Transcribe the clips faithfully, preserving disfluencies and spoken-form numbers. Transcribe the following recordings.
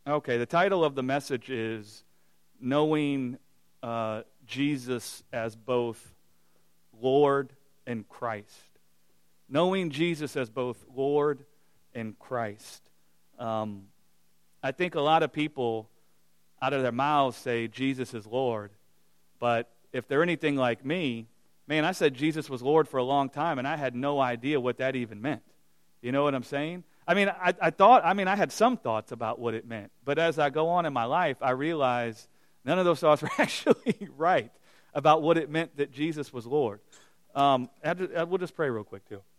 Okay, the title of the message is Knowing uh, Jesus as both Lord and Christ. Knowing Jesus as both Lord and Christ. Um, I think a lot of people out of their mouths say Jesus is Lord, but if they're anything like me, man, I said Jesus was Lord for a long time, and I had no idea what that even meant. You know what I'm saying? I mean, I, I thought, I mean, I had some thoughts about what it meant, but as I go on in my life, I realize none of those thoughts were actually right about what it meant that Jesus was Lord. Um, I just, I, we'll just pray real quick, too.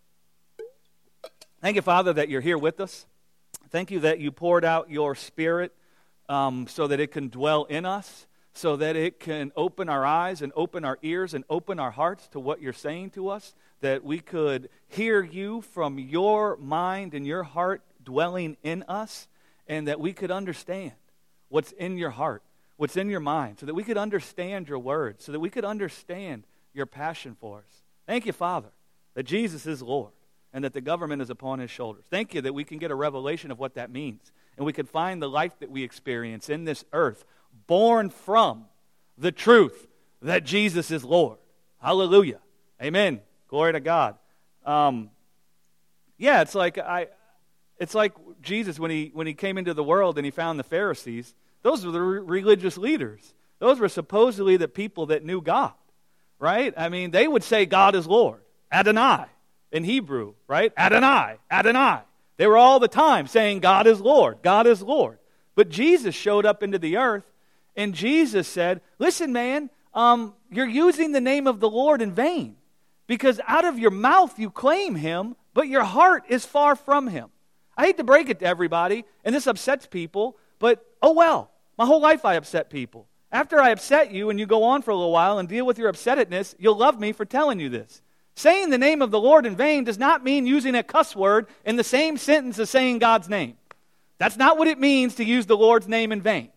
Thank you, Father, that you're here with us. Thank you that you poured out your Spirit um, so that it can dwell in us, so that it can open our eyes and open our ears and open our hearts to what you're saying to us, that we could hear you from your mind and your heart dwelling in us, and that we could understand what's in your heart, what's in your mind, so that we could understand your word, so that we could understand your passion for us. Thank you, Father, that Jesus is Lord and that the government is upon his shoulders. Thank you that we can get a revelation of what that means, and we can find the life that we experience in this earth born from the truth that Jesus is Lord. Hallelujah. Amen. Glory to God. Um, yeah, it's like I, it's like Jesus when he when he came into the world and he found the Pharisees. Those were the re- religious leaders. Those were supposedly the people that knew God, right? I mean, they would say God is Lord, Adonai in Hebrew, right? Adonai, Adonai. They were all the time saying God is Lord, God is Lord. But Jesus showed up into the earth, and Jesus said, "Listen, man, um, you're using the name of the Lord in vain." Because out of your mouth you claim him, but your heart is far from him. I hate to break it to everybody, and this upsets people, but oh well. My whole life I upset people. After I upset you and you go on for a little while and deal with your upsettedness, you'll love me for telling you this. Saying the name of the Lord in vain does not mean using a cuss word in the same sentence as saying God's name. That's not what it means to use the Lord's name in vain.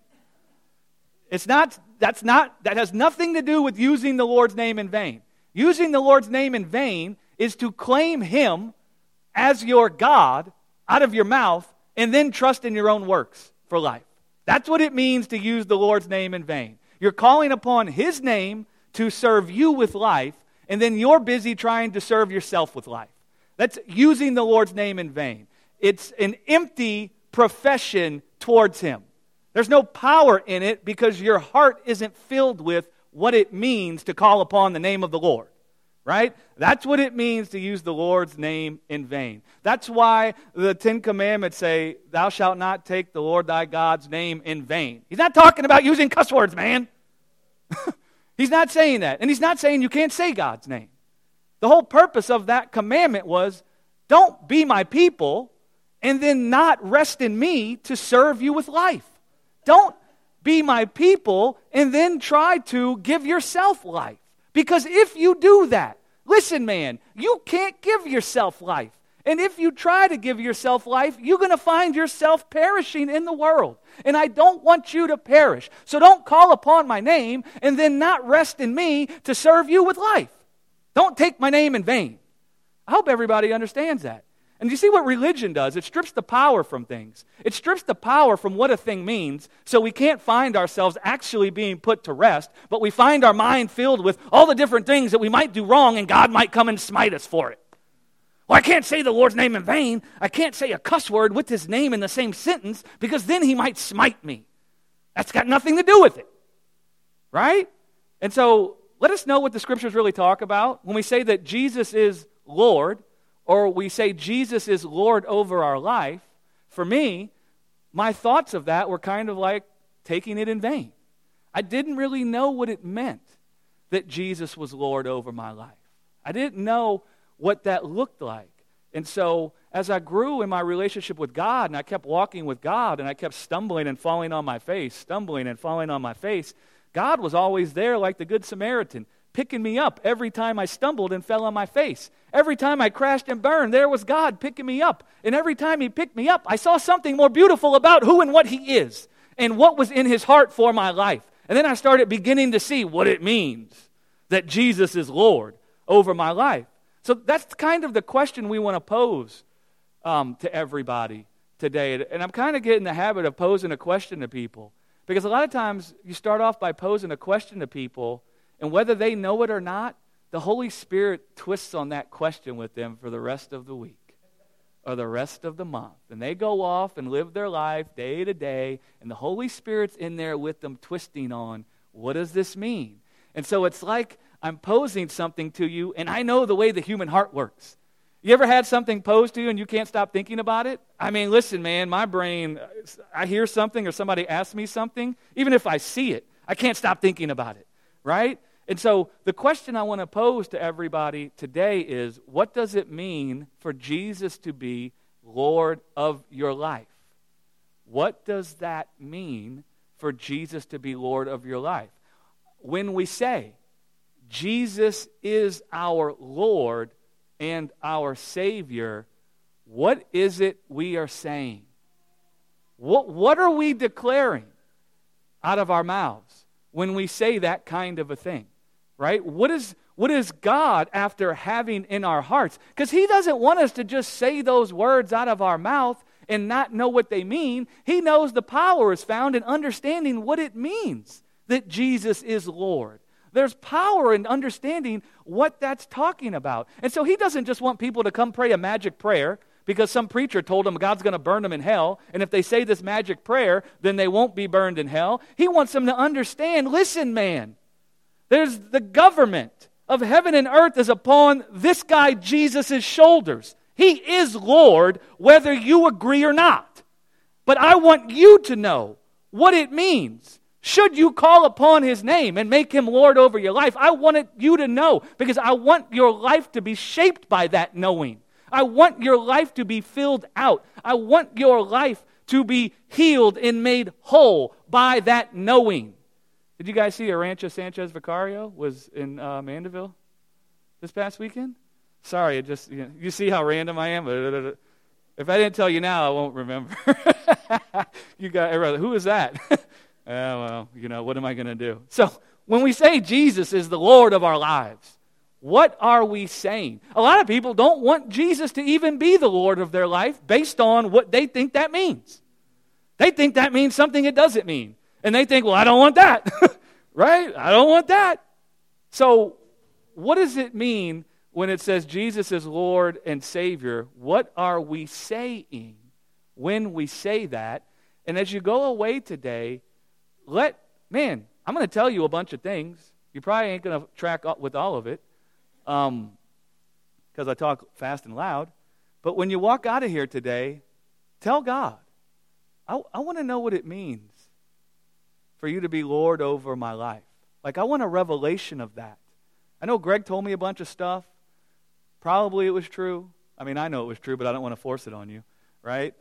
It's not, that's not, that has nothing to do with using the Lord's name in vain. Using the Lord's name in vain is to claim him as your God out of your mouth and then trust in your own works for life. That's what it means to use the Lord's name in vain. You're calling upon his name to serve you with life, and then you're busy trying to serve yourself with life. That's using the Lord's name in vain. It's an empty profession towards him. There's no power in it because your heart isn't filled with what it means to call upon the name of the Lord, right? That's what it means to use the Lord's name in vain. That's why the Ten Commandments say, thou shalt not take the Lord thy God's name in vain. He's not talking about using cuss words, man. He's not saying that. And he's not saying you can't say God's name. The whole purpose of that commandment was, don't be my people and then not rest in me to serve you with life. Don't be my people and then try to give yourself life. Because if you do that, listen, man, you can't give yourself life. And if you try to give yourself life, you're going to find yourself perishing in the world. And I don't want you to perish. So don't call upon my name and then not rest in me to serve you with life. Don't take my name in vain. I hope everybody understands that. And you see what religion does? It strips the power from things. It strips the power from what a thing means, so we can't find ourselves actually being put to rest, but we find our mind filled with all the different things that we might do wrong, and God might come and smite us for it. Well, I can't say the Lord's name in vain. I can't say a cuss word with his name in the same sentence, because then he might smite me. That's got nothing to do with it. Right? And so, let us know what the scriptures really talk about. When we say that Jesus is Lord, or we say Jesus is Lord over our life, for me, my thoughts of that were kind of like taking it in vain. I didn't really know what it meant that Jesus was Lord over my life. I didn't know what that looked like. And so as I grew in my relationship with God, and I kept walking with God, and I kept stumbling and falling on my face, stumbling and falling on my face, God was always there like the Good Samaritan, picking me up every time I stumbled and fell on my face. Every time I crashed and burned, there was God picking me up. And every time he picked me up, I saw something more beautiful about who and what he is and what was in his heart for my life. And then I started beginning to see what it means that Jesus is Lord over my life. So that's kind of the question we want to pose um, to everybody today, and I'm kind of getting the habit of posing a question to people. Because a lot of times you start off by posing a question to people, and whether they know it or not, the Holy Spirit twists on that question with them for the rest of the week or the rest of the month. And they go off and live their life day to day, and the Holy Spirit's in there with them twisting on, what does this mean? And so it's like I'm posing something to you, and I know the way the human heart works. You ever had something posed to you and you can't stop thinking about it? I mean, listen, man, my brain, I hear something or somebody asks me something, even if I see it, I can't stop thinking about it, right? And so the question I want to pose to everybody today is, what does it mean for Jesus to be Lord of your life? What does that mean for Jesus to be Lord of your life? When we say, Jesus is our Lord and our Savior, what is it we are saying? What, what are we declaring out of our mouths when we say that kind of a thing? Right? What is, what is God after having in our hearts? Because He doesn't want us to just say those words out of our mouth and not know what they mean. He knows the power is found in understanding what it means that Jesus is Lord. There's power in understanding what that's talking about. And so He doesn't just want people to come pray a magic prayer because some preacher told them God's going to burn them in hell, and if they say this magic prayer, then they won't be burned in hell. He wants them to understand, listen, man, there's the government of heaven and earth is upon this guy Jesus' shoulders. He is Lord, whether you agree or not. But I want you to know what it means. Should you call upon His name and make Him Lord over your life, I wanted you to know, because I want your life to be shaped by that knowing. I want your life to be filled out. I want your life to be healed and made whole by that knowing. Did you guys see Arancha Sanchez Vicario was in uh, Mandeville this past weekend? Sorry, it just, you know, you see how random I am? If I didn't tell you now, I won't remember. You got, who is that? Oh, well, you know, what am I going to do? So when we say Jesus is the Lord of our lives, what are we saying? A lot of people don't want Jesus to even be the Lord of their life based on what they think that means. They think that means something it doesn't mean. And they think, well, I don't want that, right? I don't want that. So what does it mean when it says Jesus is Lord and Savior? What are we saying when we say that? And as you go away today, let, man, I'm going to tell you a bunch of things. You probably ain't going to track up with all of it um, because I talk fast and loud. But when you walk out of here today, tell God, I, I want to know what it means for you to be Lord over my life. Like, I want a revelation of that. I know Greg told me a bunch of stuff. Probably it was true. I mean, I know it was true, but I don't want to force it on you, right?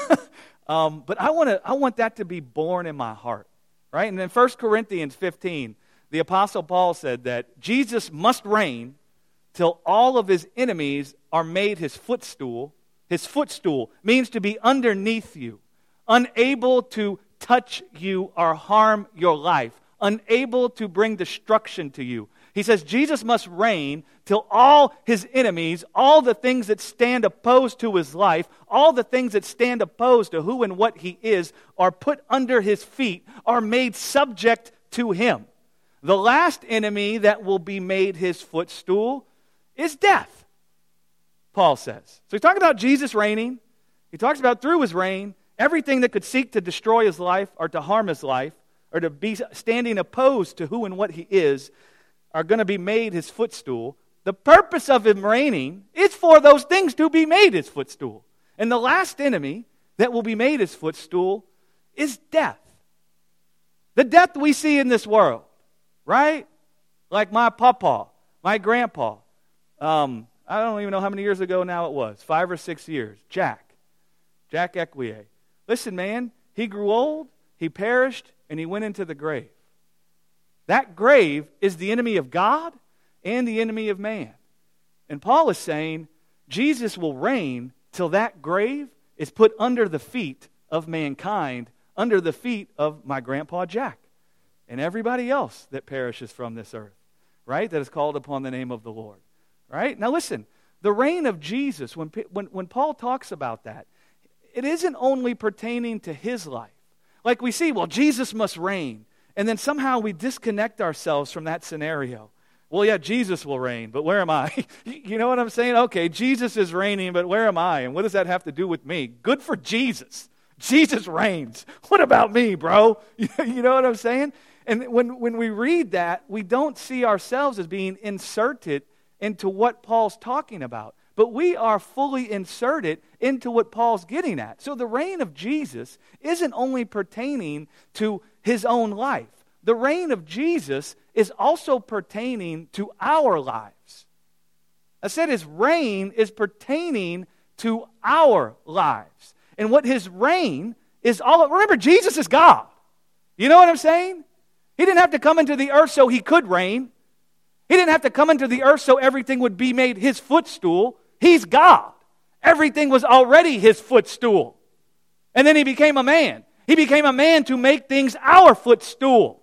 um, but I want to. I want that to be born in my heart, right? And then First Corinthians fifteen, the Apostle Paul said that Jesus must reign till all of His enemies are made His footstool. His footstool means to be underneath you, unable to touch you or harm your life, unable to bring destruction to you. He says Jesus must reign till all His enemies, all the things that stand opposed to His life, all the things that stand opposed to who and what He is, are put under His feet, are made subject to Him. The last enemy that will be made His footstool is death, Paul says. So he's talking about Jesus reigning. He talks about through His reign, everything that could seek to destroy His life or to harm His life or to be standing opposed to who and what He is are going to be made His footstool. The purpose of Him reigning is for those things to be made His footstool. And the last enemy that will be made His footstool is death. The death we see in this world, right? Like my papa, my grandpa. Um, I don't even know how many years ago now it was. Five or six years. Jack. Jack Equier. Listen, man, he grew old, he perished, and he went into the grave. That grave is the enemy of God and the enemy of man. And Paul is saying Jesus will reign till that grave is put under the feet of mankind, under the feet of my grandpa Jack and everybody else that perishes from this earth, right? That is called upon the name of the Lord, right? Now listen, the reign of Jesus, when, when, when Paul talks about that, it isn't only pertaining to his life. Like we see, well, Jesus must reign. And then somehow we disconnect ourselves from that scenario. Well, yeah, Jesus will reign, but where am I? You know what I'm saying? Okay, Jesus is reigning, but where am I? And what does that have to do with me? Good for Jesus. Jesus reigns. What about me, bro? You know what I'm saying? And when, when we read that, we don't see ourselves as being inserted into what Paul's talking about. But we are fully inserted into what Paul's getting at. So the reign of Jesus isn't only pertaining to his own life. The reign of Jesus is also pertaining to our lives. I said his reign is pertaining to our lives. And what his reign is all... Remember, Jesus is God. You know what I'm saying? He didn't have to come into the earth so he could reign. He didn't have to come into the earth so everything would be made his footstool. He's God. Everything was already his footstool. And then he became a man. He became a man to make things our footstool.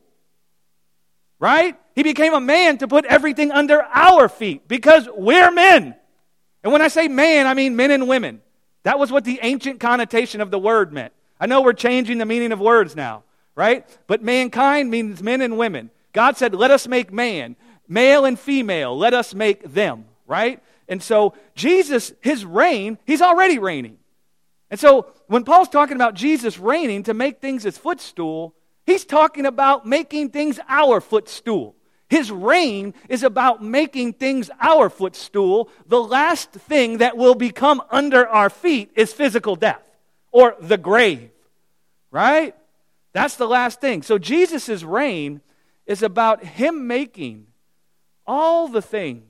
Right? He became a man to put everything under our feet because we're men. And when I say man, I mean men and women. That was what the ancient connotation of the word meant. I know we're changing the meaning of words now, right? But mankind means men and women. God said, let us make man, male and female, let us make them, right? And so Jesus, his reign, he's already reigning. And so when Paul's talking about Jesus reigning to make things his footstool, he's talking about making things our footstool. His reign is about making things our footstool. The last thing that will become under our feet is physical death or the grave, right? That's the last thing. So Jesus' reign is about him making all the things,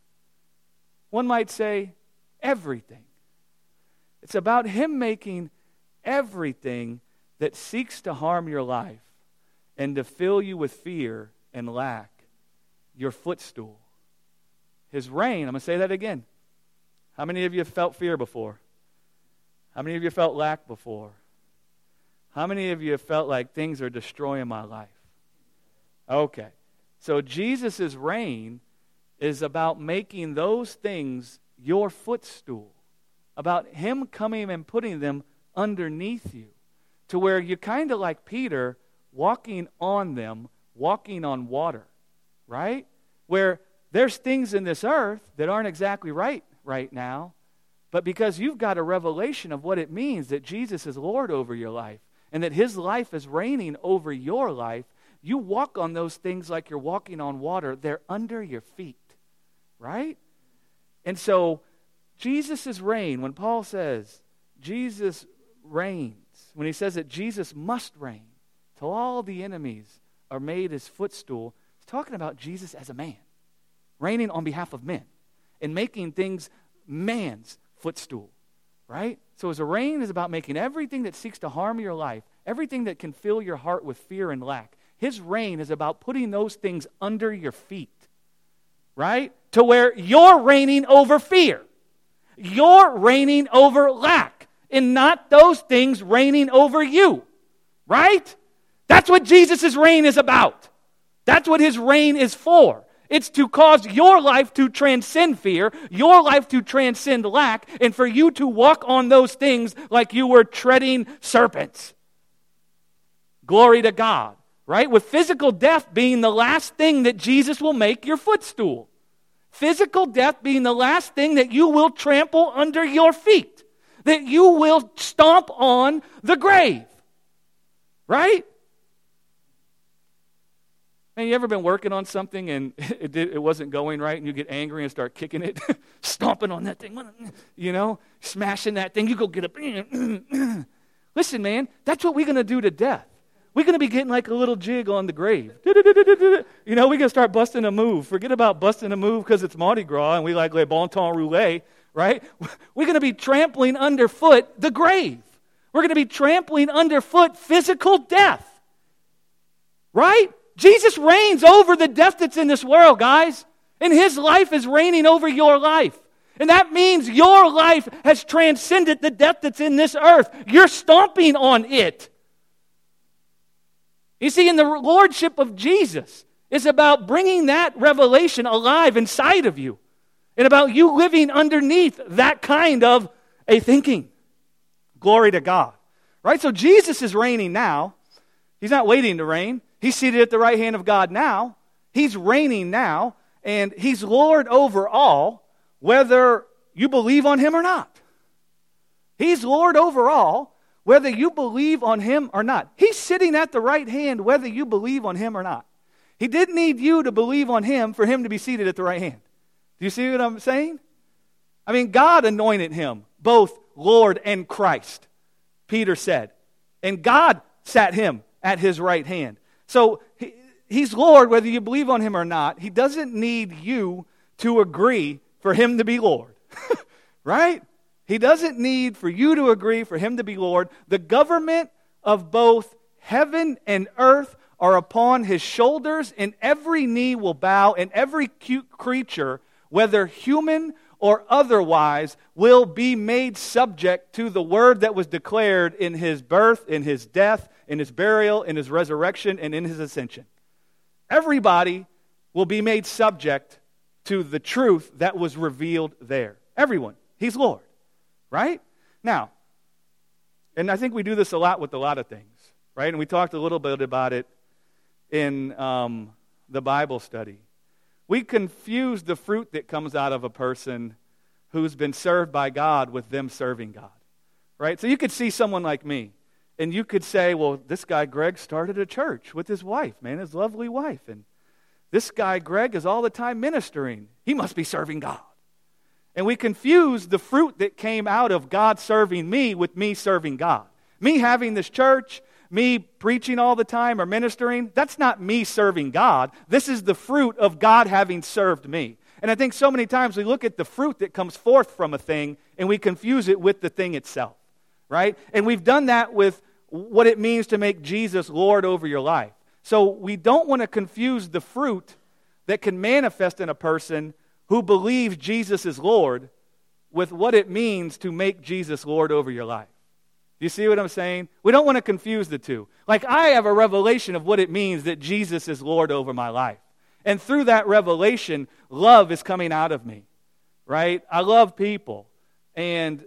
one might say everything. It's about him making everything that seeks to harm your life and to fill you with fear and lack your footstool. His reign, I'm going to say that again. How many of you have felt fear before? How many of you have felt lack before? How many of you have felt like things are destroying my life? Okay. So Jesus' reign is about making those things your footstool. About him coming and putting them underneath you. To where you're kind of like Peter walking on them, walking on water. Right? Where there's things in this earth that aren't exactly right right now, but because you've got a revelation of what it means that Jesus is Lord over your life and that his life is reigning over your life, you walk on those things like you're walking on water. They're under your feet. Right? And so Jesus' reign, when Paul says Jesus reigns, when he says that Jesus must reign till all the enemies are made his footstool, he's talking about Jesus as a man, reigning on behalf of men and making things man's footstool, right? So his reign is about making everything that seeks to harm your life, everything that can fill your heart with fear and lack. His reign is about putting those things under your feet, right? To where you're reigning over fear. You're reigning over lack and not those things reigning over you, right? That's what Jesus' reign is about. That's what his reign is for. It's to cause your life to transcend fear, your life to transcend lack, and for you to walk on those things like you were treading serpents. Glory to God, right? With physical death being the last thing that Jesus will make your footstool. Physical death being the last thing that you will trample under your feet. That you will stomp on the grave. Right? Man, you ever been working on something and it, did, it wasn't going right and you get angry and start kicking it, stomping on that thing, you know, smashing that thing, you go get up. Listen, man, that's what we're going to do to death. We're going to be getting like a little jig on the grave. You know, we're going to start busting a move. Forget about busting a move because it's Mardi Gras and we like le bon temps roulé, right? We're going to be trampling underfoot the grave. We're going to be trampling underfoot physical death, right? Jesus reigns over the death that's in this world, guys. And his life is reigning over your life. And that means your life has transcended the death that's in this earth. You're stomping on it. You see, in the lordship of Jesus, it's about bringing that revelation alive inside of you. And about you living underneath that kind of a thinking. Glory to God. Right? So Jesus is reigning now. He's not waiting to reign. He's seated at the right hand of God now. He's reigning now. And he's Lord over all, whether you believe on him or not. He's Lord over all, whether you believe on him or not. He's sitting at the right hand, whether you believe on him or not. He didn't need you to believe on him for him to be seated at the right hand. Do you see what I'm saying? I mean, God anointed him both Lord and Christ, Peter said. And God sat him at his right hand. So he, he's Lord whether you believe on him or not. He doesn't need you to agree for him to be Lord. Right? He doesn't need for you to agree for him to be Lord. The government of both heaven and earth are upon his shoulders, and every knee will bow, and every cute creature, whether human or otherwise, will be made subject to the word that was declared in his birth, in his death, in his burial, in his resurrection, and in his ascension. Everybody will be made subject to the truth that was revealed there. Everyone. He's Lord. Right? Now, and I think we do this a lot with a lot of things. Right? And we talked a little bit about it in um, the Bible study. We confuse the fruit that comes out of a person who's been served by God with them serving God. Right? So you could see someone like me, and you could say, well, this guy Greg started a church with his wife, man, his lovely wife. And this guy Greg is all the time ministering. He must be serving God. And we confuse the fruit that came out of God serving me with me serving God. Me having this church, me preaching all the time or ministering, that's not me serving God. This is the fruit of God having served me. And I think so many times we look at the fruit that comes forth from a thing and we confuse it with the thing itself, right? And we've done that with what it means to make Jesus Lord over your life. So we don't want to confuse the fruit that can manifest in a person who believes Jesus is Lord with what it means to make Jesus Lord over your life. Do you see what I'm saying? We don't want to confuse the two. Like, I have a revelation of what it means that Jesus is Lord over my life. And through that revelation, love is coming out of me, right? I love people, and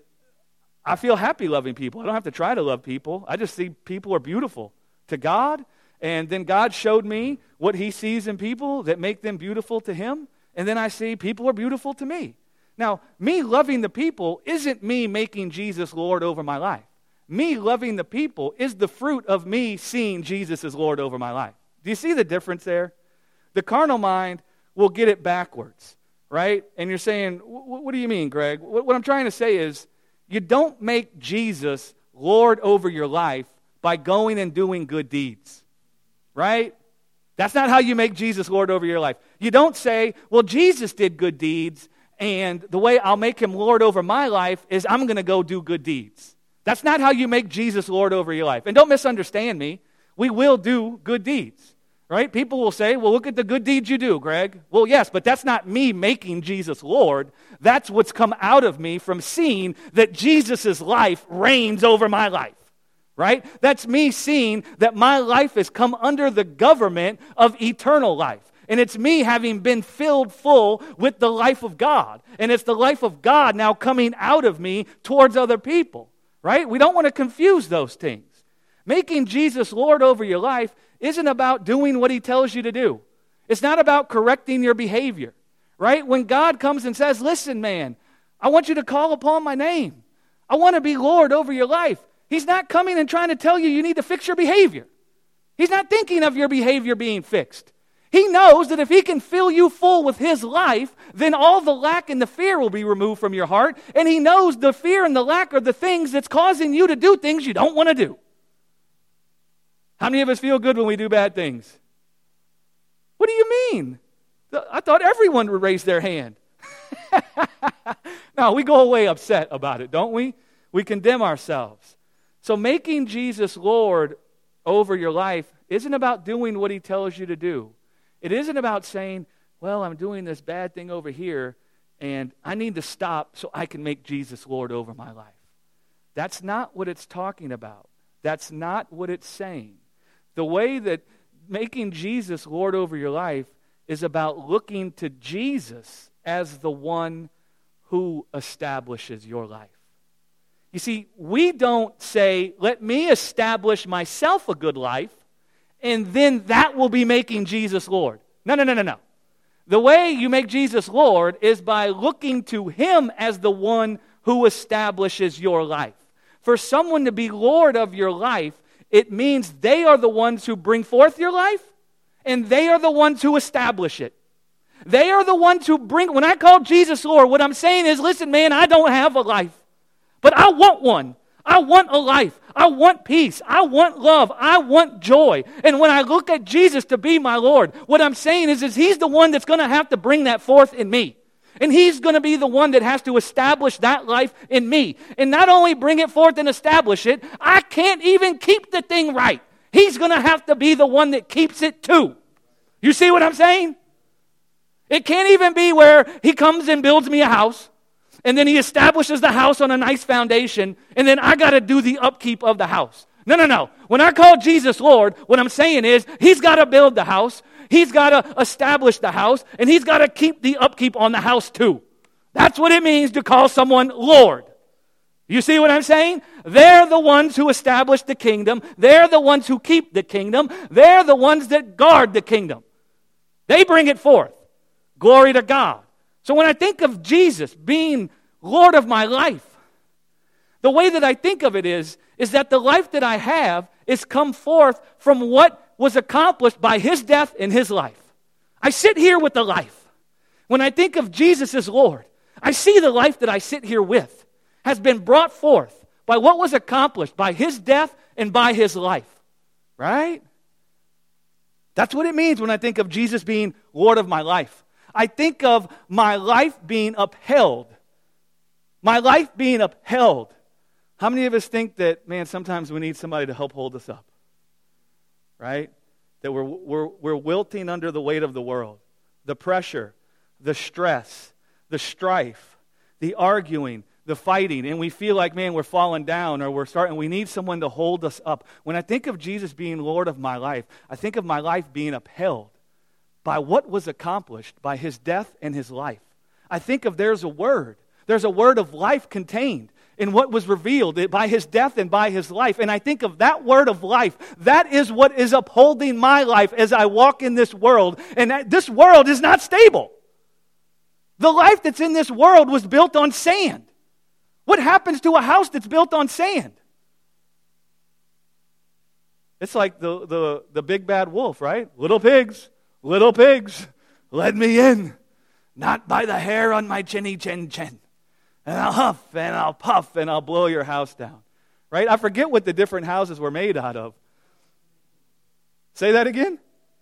I feel happy loving people. I don't have to try to love people. I just see people are beautiful to God, and then God showed me what he sees in people that make them beautiful to him, and then I see people are beautiful to me. Now, me loving the people isn't me making Jesus Lord over my life. Me loving the people is the fruit of me seeing Jesus as Lord over my life. Do you see the difference there? The carnal mind will get it backwards, right? And you're saying, what do you mean, Greg? What I'm trying to say is, you don't make Jesus Lord over your life by going and doing good deeds, right? That's not how you make Jesus Lord over your life. You don't say, well, Jesus did good deeds, and the way I'll make him Lord over my life is I'm going to go do good deeds. That's not how you make Jesus Lord over your life. And don't misunderstand me. We will do good deeds, right? People will say, well, look at the good deeds you do, Greg. Well, yes, but that's not me making Jesus Lord. That's what's come out of me from seeing that Jesus' life reigns over my life, right? That's me seeing that my life has come under the government of eternal life. And it's me having been filled full with the life of God. And it's the life of God now coming out of me towards other people. Right? We don't want to confuse those things. Making Jesus Lord over your life isn't about doing what he tells you to do. It's not about correcting your behavior. Right? When God comes and says, listen, man, I want you to call upon my name. I want to be Lord over your life. He's not coming and trying to tell you you need to fix your behavior. He's not thinking of your behavior being fixed. He knows that if he can fill you full with his life, then all the lack and the fear will be removed from your heart. And he knows the fear and the lack are the things that's causing you to do things you don't want to do. How many of us feel good when we do bad things? What do you mean? I thought everyone would raise their hand. No, we go away upset about it, don't we? We condemn ourselves. So making Jesus Lord over your life isn't about doing what he tells you to do. It isn't about saying, well, I'm doing this bad thing over here, and I need to stop so I can make Jesus Lord over my life. That's not what it's talking about. That's not what it's saying. The way that making Jesus Lord over your life is about looking to Jesus as the one who establishes your life. You see, we don't say, let me establish myself a good life, and then that will be making Jesus Lord. No, no, no, no, no. The way you make Jesus Lord is by looking to Him as the one who establishes your life. For someone to be Lord of your life, it means they are the ones who bring forth your life, and they are the ones who establish it. They are the ones who bring, when I call Jesus Lord, what I'm saying is, listen, man, I don't have a life, but I want one. I want a life. I want peace. I want love. I want joy. And when I look at Jesus to be my Lord, what I'm saying is, is He's the one that's going to have to bring that forth in me. And He's going to be the one that has to establish that life in me. And not only bring it forth and establish it, I can't even keep the thing right. He's going to have to be the one that keeps it too. You see what I'm saying? It can't even be where He comes and builds me a house, and then He establishes the house on a nice foundation, and then I got to do the upkeep of the house. No, no, no. When I call Jesus Lord, what I'm saying is He's got to build the house, He's got to establish the house, and He's got to keep the upkeep on the house too. That's what it means to call someone Lord. You see what I'm saying? They're the ones who establish the kingdom. They're the ones who keep the kingdom. They're the ones that guard the kingdom. They bring it forth. Glory to God. So when I think of Jesus being Lord of my life, the way that I think of it is, is that the life that I have is come forth from what was accomplished by His death and His life. I sit here with the life. When I think of Jesus as Lord, I see the life that I sit here with has been brought forth by what was accomplished by His death and by His life. Right? That's what it means when I think of Jesus being Lord of my life. I think of my life being upheld. My life being upheld. How many of us think that, man, sometimes we need somebody to help hold us up? Right? That we're, we're, we're wilting under the weight of the world. The pressure, the stress, the strife, the arguing, the fighting, and we feel like, man, we're falling down or we're starting, we need someone to hold us up. When I think of Jesus being Lord of my life, I think of my life being upheld by what was accomplished by His death and His life. I think of there's a word. There's a word of life contained in what was revealed by His death and by His life. And I think of that word of life. That is what is upholding my life as I walk in this world. And that, this world is not stable. The life that's in this world was built on sand. What happens to a house that's built on sand? It's like the, the, the big bad wolf, right? Little pigs. Little pigs, let me in, not by the hair on my chinny chin chin. And I'll huff and I'll puff and I'll blow your house down. Right? I forget what the different houses were made out of. Say that again?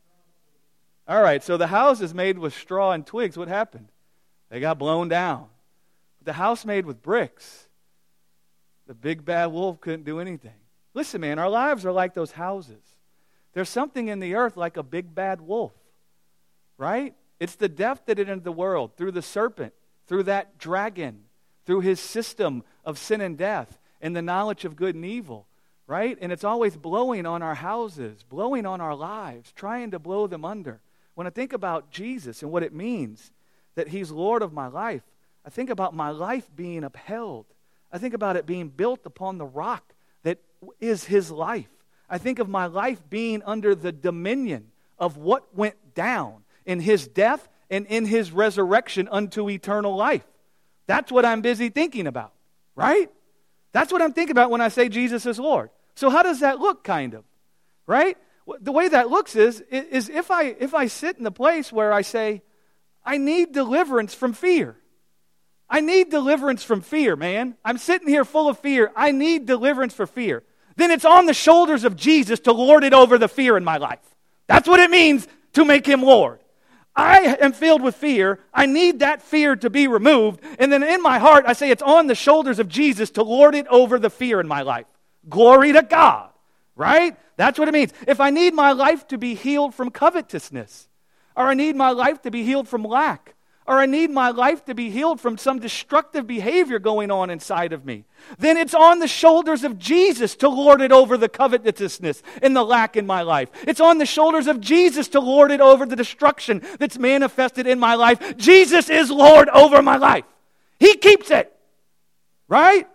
All right, so the house is made with straw and twigs. What happened? They got blown down. The house made with bricks, the big bad wolf couldn't do anything. Listen, man, our lives are like those houses. There's something in the earth like a big bad wolf. Right? It's the death that entered the world through the serpent, through that dragon, through his system of sin and death and the knowledge of good and evil. Right? And it's always blowing on our houses, blowing on our lives, trying to blow them under. When I think about Jesus and what it means that He's Lord of my life, I think about my life being upheld. I think about it being built upon the rock that is His life. I think of my life being under the dominion of what went down in His death and in His resurrection unto eternal life. That's what I'm busy thinking about, right? That's what I'm thinking about when I say Jesus is Lord. So how does that look, kind of, right? The way that looks is, is if I if I sit in the place where I say, I need deliverance from fear. I need deliverance from fear, man. I'm sitting here full of fear. I need deliverance for fear. Then it's on the shoulders of Jesus to lord it over the fear in my life. That's what it means to make Him Lord. I am filled with fear. I need that fear to be removed. And then in my heart, I say it's on the shoulders of Jesus to lord it over the fear in my life. Glory to God, right? That's what it means. If I need my life to be healed from covetousness, or I need my life to be healed from lack, or I need my life to be healed from some destructive behavior going on inside of me, then it's on the shoulders of Jesus to lord it over the covetousness and the lack in my life. It's on the shoulders of Jesus to lord it over the destruction that's manifested in my life. Jesus is Lord over my life. He keeps it. Right?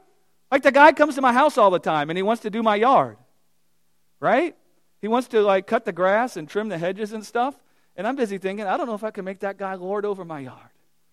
Like the guy comes to my house all the time and he wants to do my yard, right? He wants to like cut the grass and trim the hedges and stuff. And I'm busy thinking, I don't know if I can make that guy Lord over my yard.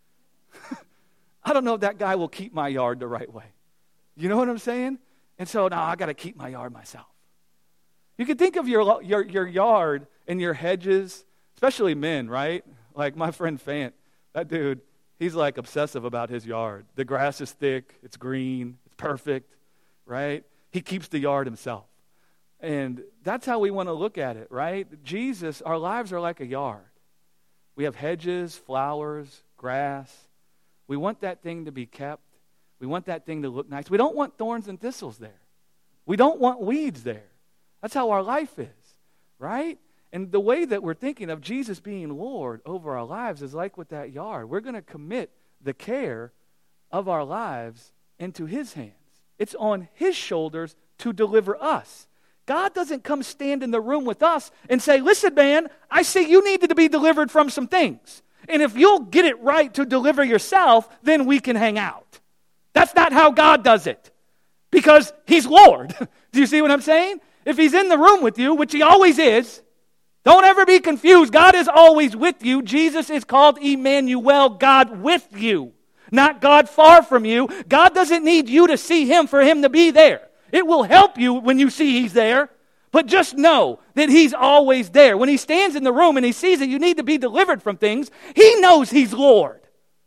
I don't know if that guy will keep my yard the right way. You know what I'm saying? And so now I got to keep my yard myself. You can think of your, your, your yard and your hedges, especially men, right? Like my friend Fant, that dude, he's like obsessive about his yard. The grass is thick, it's green, it's perfect, right? He keeps the yard himself. And that's how we want to look at it, right? Jesus, our lives are like a yard. We have hedges, flowers, grass. We want that thing to be kept. We want that thing to look nice. We don't want thorns and thistles there. We don't want weeds there. That's how our life is, right? And the way that we're thinking of Jesus being Lord over our lives is like with that yard. We're going to commit the care of our lives into His hands. It's on His shoulders to deliver us. God doesn't come stand in the room with us and say, listen, man, I see you needed to be delivered from some things. And if you'll get it right to deliver yourself, then we can hang out. That's not how God does it. Because He's Lord. Do you see what I'm saying? If He's in the room with you, which He always is, don't ever be confused. God is always with you. Jesus is called Emmanuel, God with you, not God far from you. God doesn't need you to see Him for Him to be there. It will help you when you see He's there, but just know that He's always there. When He stands in the room and He sees that you need to be delivered from things, He knows He's Lord.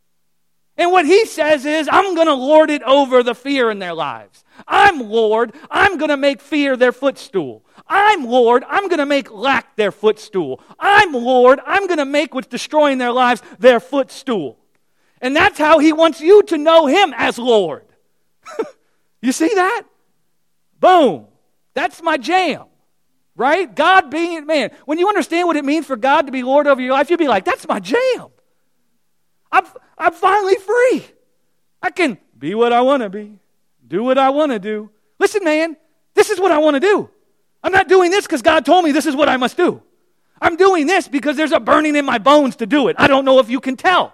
And what He says is, I'm going to lord it over the fear in their lives. I'm Lord. I'm going to make fear their footstool. I'm Lord. I'm going to make lack their footstool. I'm Lord. I'm going to make what's destroying their lives their footstool. And that's how He wants you to know Him as Lord. You see that? Boom. That's my jam. Right? God being, man, when you understand what it means for God to be Lord over your life, you'll be like, that's my jam. I'm, I'm finally free. I can be what I want to be. Do what I want to do. Listen, man, this is what I want to do. I'm not doing this because God told me this is what I must do. I'm doing this because there's a burning in my bones to do it. I don't know if you can tell.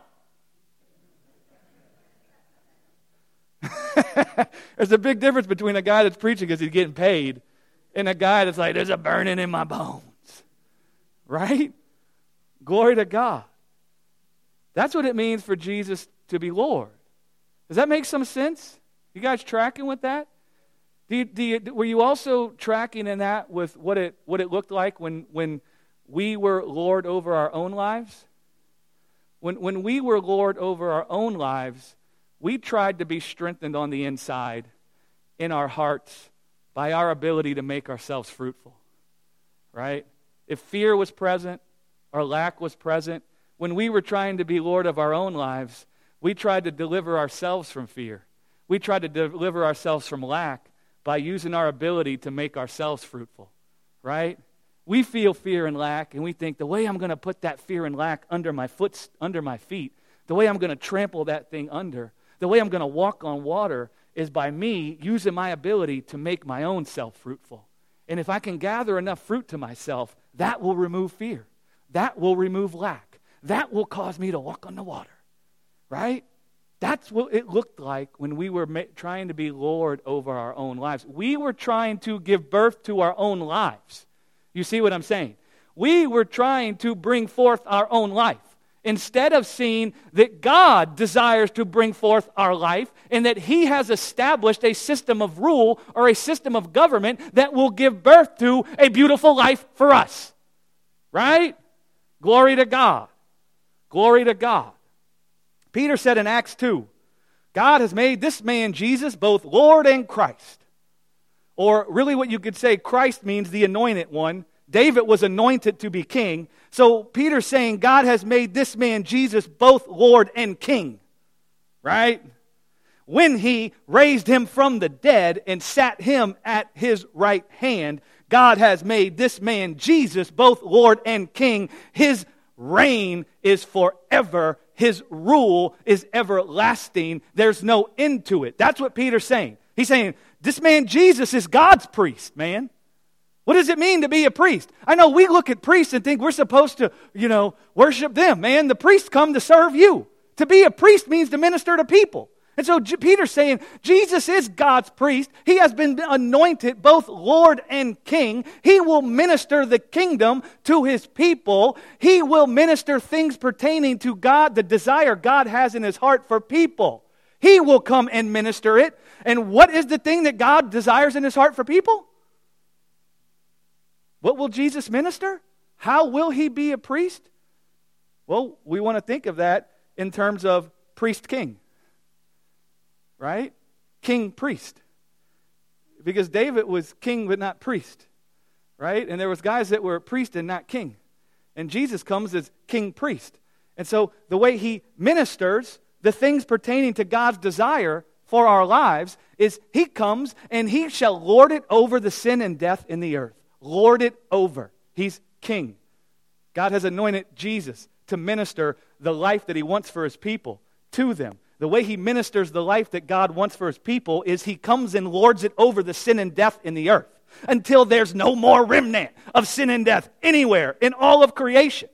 There's a big difference between a guy that's preaching because he's getting paid and a guy that's like, there's a burning in my bones. Right? Glory to God. That's what it means for Jesus to be Lord. Does that make some sense? You guys tracking with that? Do you, do you, were you also tracking in that with what it what it looked like when when we were Lord over our own lives? When when we were Lord over our own lives, we tried to be strengthened on the inside in our hearts by our ability to make ourselves fruitful. Right? If fear was present or lack was present, when we were trying to be Lord of our own lives, we tried to deliver ourselves from fear. We tried to deliver ourselves from lack by using our ability to make ourselves fruitful, right? We feel fear and lack, and we think the way I'm going to put that fear and lack under my foot, under my feet, the way I'm going to trample that thing under, the way I'm going to walk on water is by me using my ability to make my own self fruitful. And if I can gather enough fruit to myself, that will remove fear. That will remove lack. That will cause me to walk on the water, right? That's what it looked like when we were ma- trying to be Lord over our own lives. We were trying to give birth to our own lives. You see what I'm saying? We were trying to bring forth our own life instead of seeing that God desires to bring forth our life and that He has established a system of rule or a system of government that will give birth to a beautiful life for us. Right? Glory to God. Glory to God. Peter said in Acts two, God has made this man Jesus both Lord and Christ. Or really what you could say, Christ means the anointed one. David was anointed to be king. So Peter's saying God has made this man Jesus both Lord and King. Right? When He raised Him from the dead and sat Him at His right hand, God has made this man Jesus both Lord and King. His reign is forever. His rule is everlasting. There's no end to it. That's what Peter's saying. He's saying, this man Jesus is God's priest, man. What does it mean to be a priest? I know we look at priests and think we're supposed to, you know, worship them. Man, the priests come to serve you. To be a priest means to minister to people. And so J- Peter's saying, Jesus is God's priest. He has been anointed both Lord and King. He will minister the kingdom to his people. He will minister things pertaining to God, the desire God has in his heart for people. He will come and minister it. And what is the thing that God desires in his heart for people? What will Jesus minister? How will he be a priest? Well, we want to think of that in terms of priest-king. Right? King-priest. Because David was king but not priest. Right? And there was guys that were priest and not king. And Jesus comes as king-priest. And so the way he ministers the things pertaining to God's desire for our lives is he comes and he shall lord it over the sin and death in the earth. Lord it over. He's king. God has anointed Jesus to minister the life that he wants for his people to them. The way he ministers the life that God wants for his people is he comes and lords it over the sin and death in the earth until there's no more remnant of sin and death anywhere in all of creation.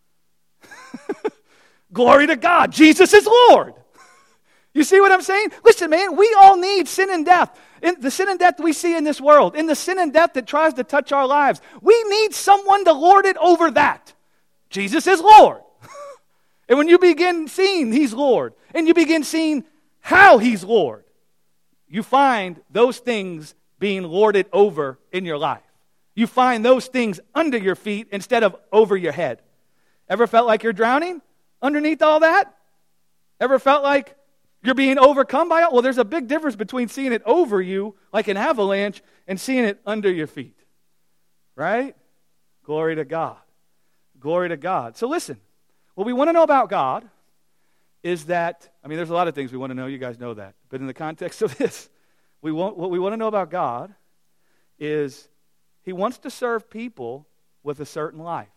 Glory to God. Jesus is Lord. You see what I'm saying? Listen, man, we all need sin and death. In the sin and death we see in this world, in the sin and death that tries to touch our lives, we need someone to lord it over that. Jesus is Lord. And when you begin seeing he's Lord, and you begin seeing how he's Lord, you find those things being lorded over in your life. You find those things under your feet instead of over your head. Ever felt like you're drowning underneath all that? Ever felt like you're being overcome by it? Well, there's a big difference between seeing it over you, like an avalanche, and seeing it under your feet. Right? Glory to God. Glory to God. So listen, what we want to know about God is that, I mean, there's a lot of things we want to know. You guys know that. But in the context of this, we want, what we want to know about God is he wants to serve people with a certain life.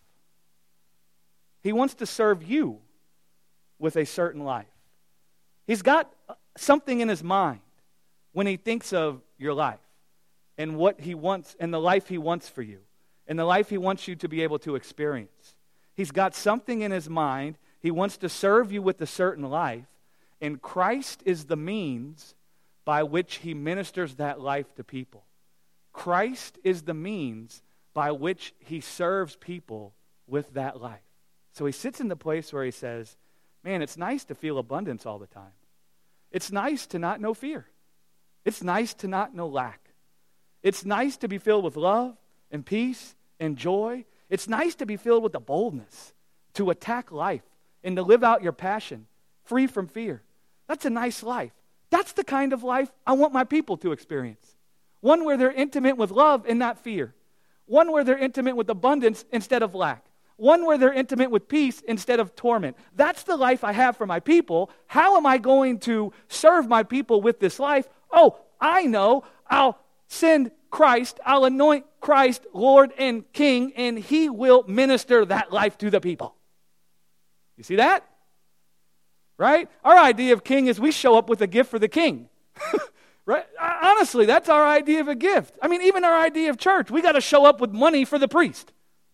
He wants to serve you with a certain life. He's got something in his mind when he thinks of your life and what he wants and the life he wants for you and the life he wants you to be able to experience. He's got something in his mind. He wants to serve you with a certain life, and Christ is the means by which he ministers that life to people. Christ is the means by which he serves people with that life. So he sits in the place where he says, man, it's nice to feel abundance all the time. It's nice to not know fear. It's nice to not know lack. It's nice to be filled with love and peace and joy. It's nice to be filled with the boldness to attack life and to live out your passion free from fear. That's a nice life. That's the kind of life I want my people to experience. One where they're intimate with love and not fear. One where they're intimate with abundance instead of lack. One where they're intimate with peace instead of torment. That's the life I have for my people. How am I going to serve my people with this life? Oh, I know. I'll send Christ. I'll anoint Christ Lord and King, and he will minister that life to the people. You see that? Right? Our idea of king is we show up with a gift for the king. Right? Honestly, that's our idea of a gift. I mean, even our idea of church, we got to show up with money for the priest.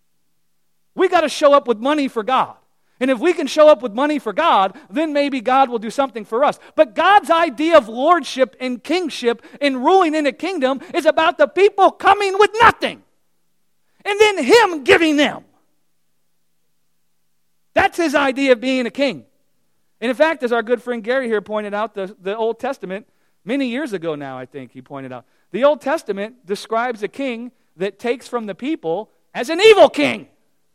We got to show up with money for God. And if we can show up with money for God, then maybe God will do something for us. But God's idea of lordship and kingship and ruling in a kingdom is about the people coming with nothing. And then him giving them. That's his idea of being a king. And in fact, as our good friend Gary here pointed out, the, the Old Testament, many years ago now I think he pointed out, the Old Testament describes a king that takes from the people as an evil king.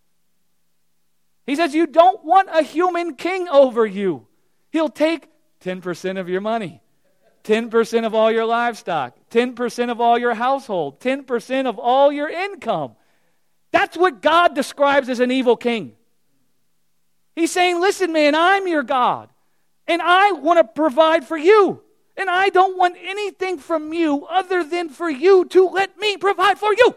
He says, you don't want a human king over you. He'll take ten percent of your money, ten percent of all your livestock, ten percent of all your household, ten percent of all your income. That's what God describes as an evil king. He's saying, listen, man, I'm your God, and I want to provide for you, and I don't want anything from you other than for you to let me provide for you.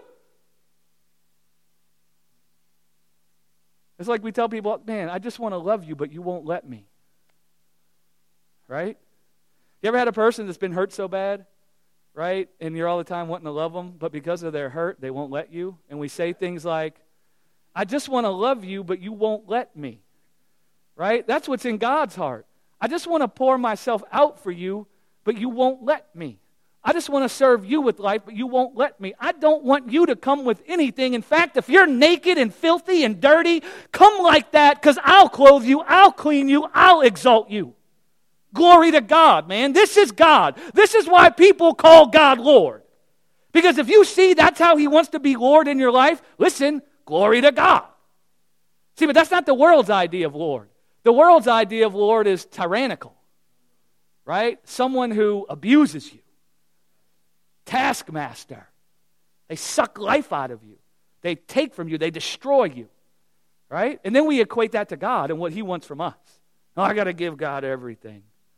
It's like we tell people, man, I just want to love you, but you won't let me. Right? You ever had a person that's been hurt so bad, right? And you're all the time wanting to love them, but because of their hurt, they won't let you. And we say things like, I just want to love you, but you won't let me. Right? That's what's in God's heart. I just want to pour myself out for you, but you won't let me. I just want to serve you with life, but you won't let me. I don't want you to come with anything. In fact, if you're naked and filthy and dirty, come like that, because I'll clothe you, I'll clean you, I'll exalt you. Glory to God, man. This is God. This is why people call God Lord. Because if you see that's how He wants to be Lord in your life, listen, glory to God. See, but that's not the world's idea of Lord. The world's idea of Lord is tyrannical, right? Someone who abuses you. Taskmaster. They suck life out of you. They take from you. They destroy you, right? And then we equate that to God and what He wants from us. Oh, I got to give God everything.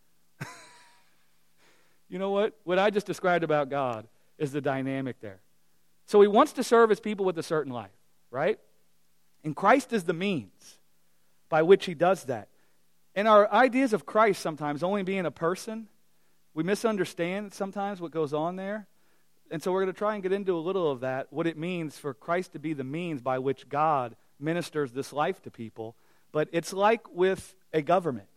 You know what? What I just described about God is the dynamic there. So He wants to serve His people with a certain life, right? And Christ is the means by which He does that. And our ideas of Christ sometimes only being a person, we misunderstand sometimes what goes on there. And so we're going to try and get into a little of that, what it means for Christ to be the means by which God ministers this life to people. But it's like with a government.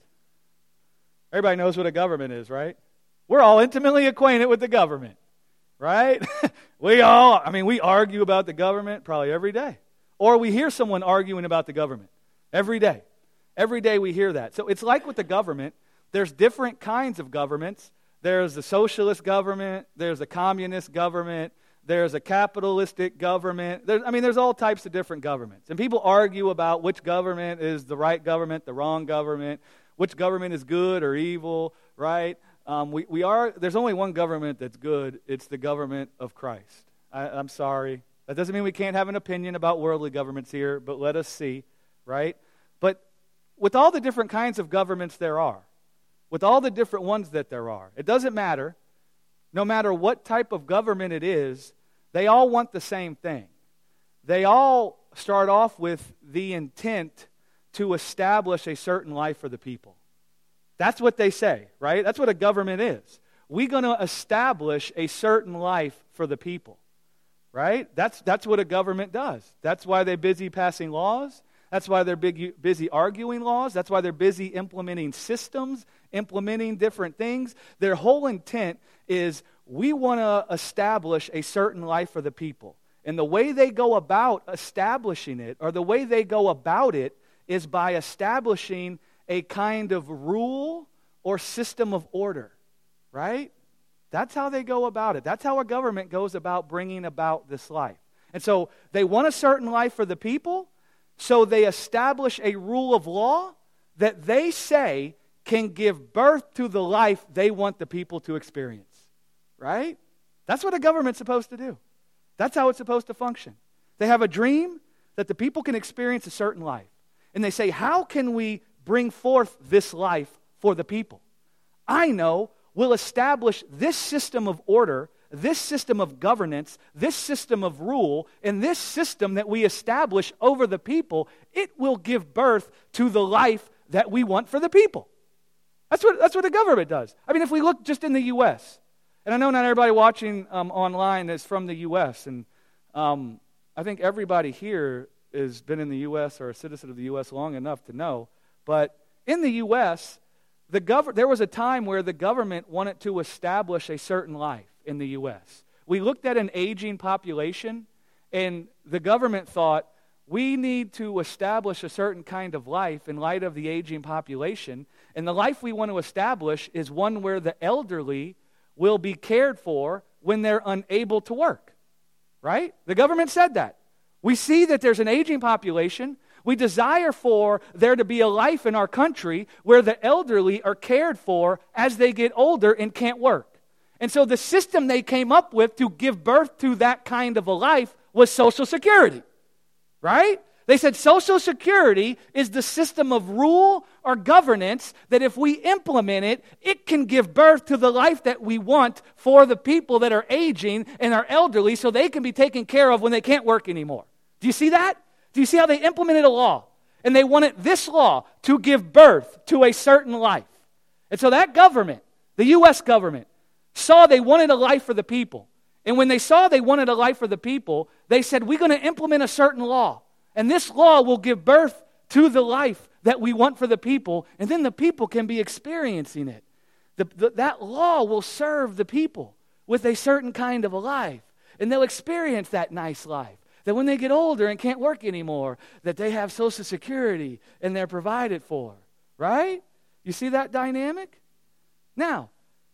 Everybody knows what a government is, right? We're all intimately acquainted with the government, right? we all, I mean, we argue about the government probably every day. Or we hear someone arguing about the government every day. Every day we hear that. So it's like with the government, there's different kinds of governments. There's a socialist government, there's a communist government, there's a capitalistic government. There's, I mean, there's all types of different governments. And people argue about which government is the right government, the wrong government, which government is good or evil, right? Um, we, we are, there's only one government that's good. It's the government of Christ. I, I'm sorry. That doesn't mean we can't have an opinion about worldly governments here, but let us see, right? But with all the different kinds of governments there are, with all the different ones that there are, it doesn't matter. No matter what type of government it is, they all want the same thing. They all start off with the intent to establish a certain life for the people. That's what they say, right? That's what a government is. We're going to establish a certain life for the people, right? That's, that's what a government does. That's why they're busy passing laws. That's why they're big, busy arguing laws. That's why they're busy implementing systems, implementing different things. Their whole intent is we want to establish a certain life for the people. And the way they go about establishing it, or the way they go about it, is by establishing a kind of rule or system of order, right? That's how they go about it. That's how a government goes about bringing about this life. And so they want a certain life for the people, so they establish a rule of law that they say can give birth to the life they want the people to experience, right? That's what a government's supposed to do. That's how it's supposed to function. They have a dream that the people can experience a certain life. And they say, how can we bring forth this life for the people? I know we'll establish this system of order, this system of governance, this system of rule, and this system that we establish over the people. It will give birth to the life that we want for the people. That's what, that's what the government does. I mean, if we look just in the U S, and I know not everybody watching um, online is from the U S, and um, I think everybody here has been in the U S or a citizen of the U S long enough to know, but in the U S, the gov- there was a time where the government wanted to establish a certain life in the U S. We looked at an aging population, and the government thought, we need to establish a certain kind of life in light of the aging population, and the life we want to establish is one where the elderly will be cared for when they're unable to work, right? The government said that. We see that there's an aging population. We desire for there to be a life in our country where the elderly are cared for as they get older and can't work. And so the system they came up with to give birth to that kind of a life was Social Security, right? They said Social Security is the system of rule or governance that if we implement it, it can give birth to the life that we want for the people that are aging and are elderly so they can be taken care of when they can't work anymore. Do you see that? Do you see how they implemented a law? And they wanted this law to give birth to a certain life. And so that government, the U S government, saw they wanted a life for the people. And when they saw they wanted a life for the people, they said, we're going to implement a certain law. And this law will give birth to the life that we want for the people, and then the people can be experiencing it. The, the, that law will serve the people with a certain kind of a life, and they'll experience that nice life. That when they get older and can't work anymore, that they have Social Security and they're provided for, right? You see that dynamic? Now,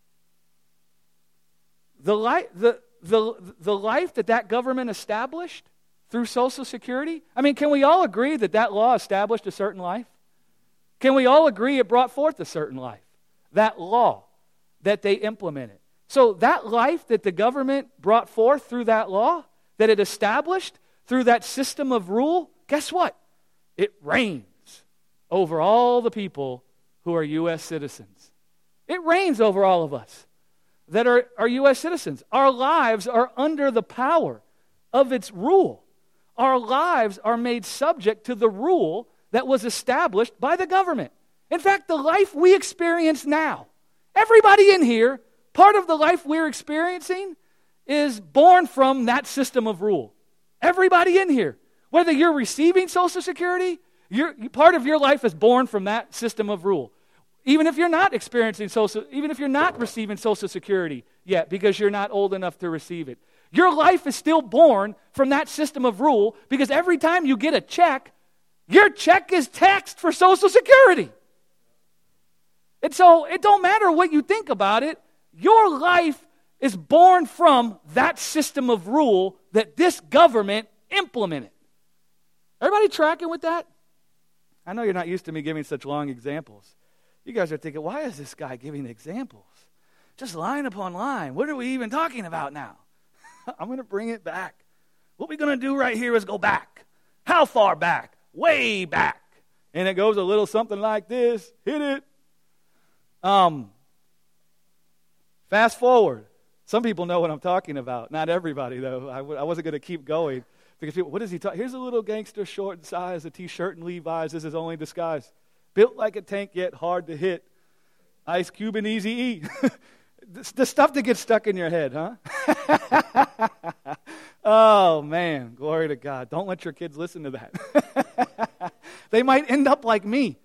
the, li- the, the, the life that that government established through Social Security, I mean, can we all agree that that law established a certain life? Can we all agree it brought forth a certain life? That law that they implemented. So that life that the government brought forth through that law, that it established through that system of rule, guess what? It reigns over all the people who are U S citizens. It reigns over all of us that are, are U S citizens. Our lives are under the power of its rule. Our lives are made subject to the rule that was established by the government. In fact, the life we experience now, everybody in here, part of the life we're experiencing is born from that system of rule. Everybody in here, whether you're receiving Social Security, you're, part of your life is born from that system of rule. Even if you're not experiencing Social, even if you're not receiving Social Security yet because you're not old enough to receive it, your life is still born from that system of rule because every time you get a check, your check is taxed for Social Security. And so it don't matter what you think about it, your life is born from that system of rule that this government implemented. Everybody tracking with that? I know you're not used to me giving such long examples. You guys are thinking, why is this guy giving examples? Just line upon line. What are we even talking about now? I'm going to bring it back. What we're going to do right here is go back. How far back? Way back. And it goes a little something like this. Hit it. Um, fast forward. Some people know what I'm talking about. Not everybody, though. I, w- I wasn't going to keep going. Because people, what is he talking? Here's a little gangster, short in size, a T-shirt and Levi's. This is only disguise. Built like a tank, yet hard to hit. Ice Cube and Eazy-E. the, the stuff that gets stuck in your head, huh? Oh, man. Glory to God. Don't let your kids listen to that. They might end up like me.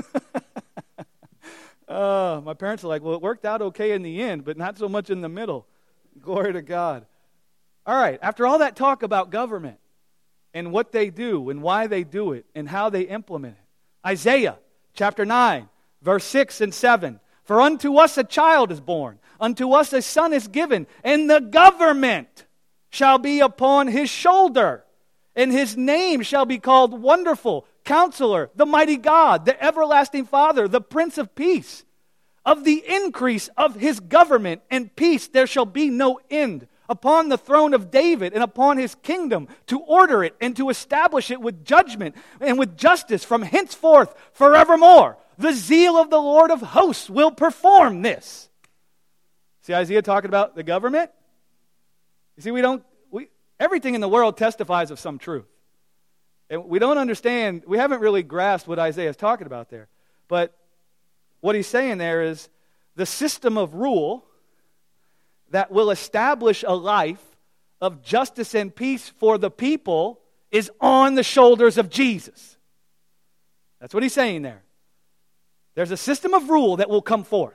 Uh, my parents are like, well, it worked out okay in the end, but not so much in the middle. Glory to God. All right, after all that talk about government and what they do and why they do it and how they implement it, Isaiah chapter nine, verse six and seven. For unto us a child is born, unto us a son is given, and the government shall be upon his shoulder, and his name shall be called Wonderful, Counselor, the Mighty God, the Everlasting Father, the Prince of Peace. Of the increase of his government and peace there shall be no end upon the throne of David and upon his kingdom, to order it and to establish it with judgment and with justice from henceforth forevermore. The zeal of the Lord of hosts will perform this. See Isaiah talking about the government? You see, we don't, we, everything in the world testifies of some truth. And we don't understand, we haven't really grasped what Isaiah is talking about there. But what he's saying there is the system of rule that will establish a life of justice and peace for the people is on the shoulders of Jesus. That's what he's saying there. There's a system of rule that will come forth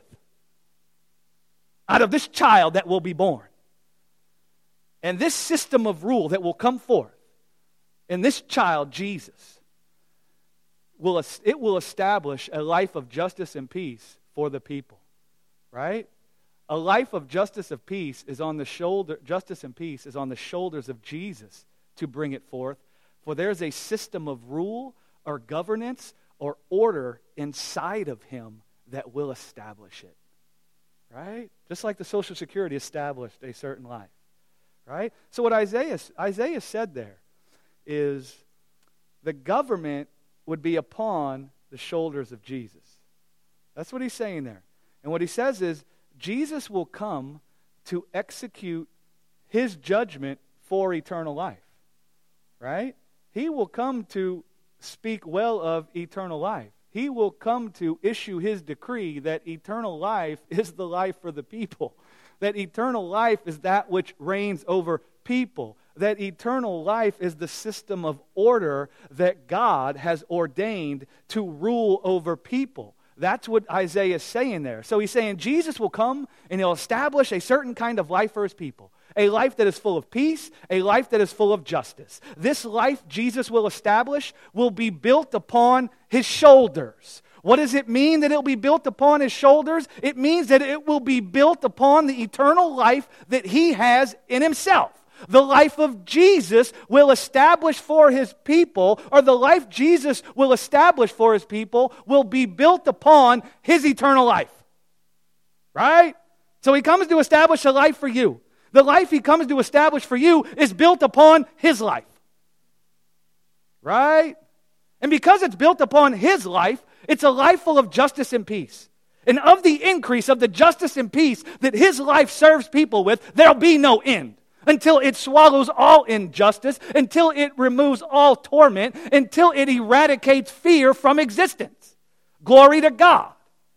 out of this child that will be born. And this system of rule that will come forth in this child, Jesus, will it will establish a life of justice and peace for the people. Right? A life of justice and peace is on the shoulder, justice and peace is on the shoulders of Jesus to bring it forth. For there's a system of rule or governance or order inside of him that will establish it. Right? Just like the Social Security established a certain life. Right? So what Isaiah, Isaiah said there is the government would be upon the shoulders of Jesus. That's what he's saying there. And what he says is Jesus will come to execute his judgment for eternal life. Right? He will come to speak well of eternal life. He will come to issue his decree that eternal life is the life for the people. That eternal life is that which reigns over people. that eternal life is the system of order that God has ordained to rule over people. That's what Isaiah is saying there. So he's saying Jesus will come and he'll establish a certain kind of life for his people. A life that is full of peace, a life that is full of justice. This life Jesus will establish will be built upon his shoulders. What does it mean that it will be built upon his shoulders? It means that it will be built upon the eternal life that he has in himself. The life of Jesus will establish for his people, or the life Jesus will establish for his people, will be built upon his eternal life. Right? So he comes to establish a life for you. The life he comes to establish for you is built upon his life. Right? And because it's built upon his life, it's a life full of justice and peace. And of the increase of the justice and peace that his life serves people with, there'll be no end. Until it swallows all injustice, until it removes all torment, until it eradicates fear from existence. Glory to God.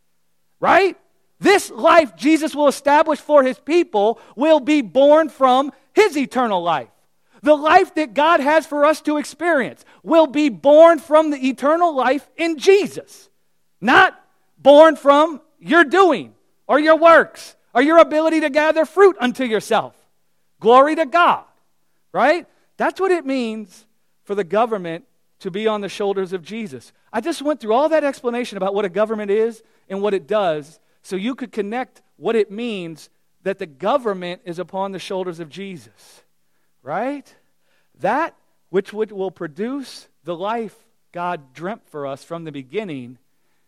Right? This life Jesus will establish for his people will be born from his eternal life. The life that God has for us to experience will be born from the eternal life in Jesus. Not born from your doing or your works or your ability to gather fruit unto yourself. Glory to God, right? That's what it means for the government to be on the shoulders of Jesus. I just went through all that explanation about what a government is and what it does so you could connect what it means that the government is upon the shoulders of Jesus, right? That which will produce the life God dreamt for us from the beginning,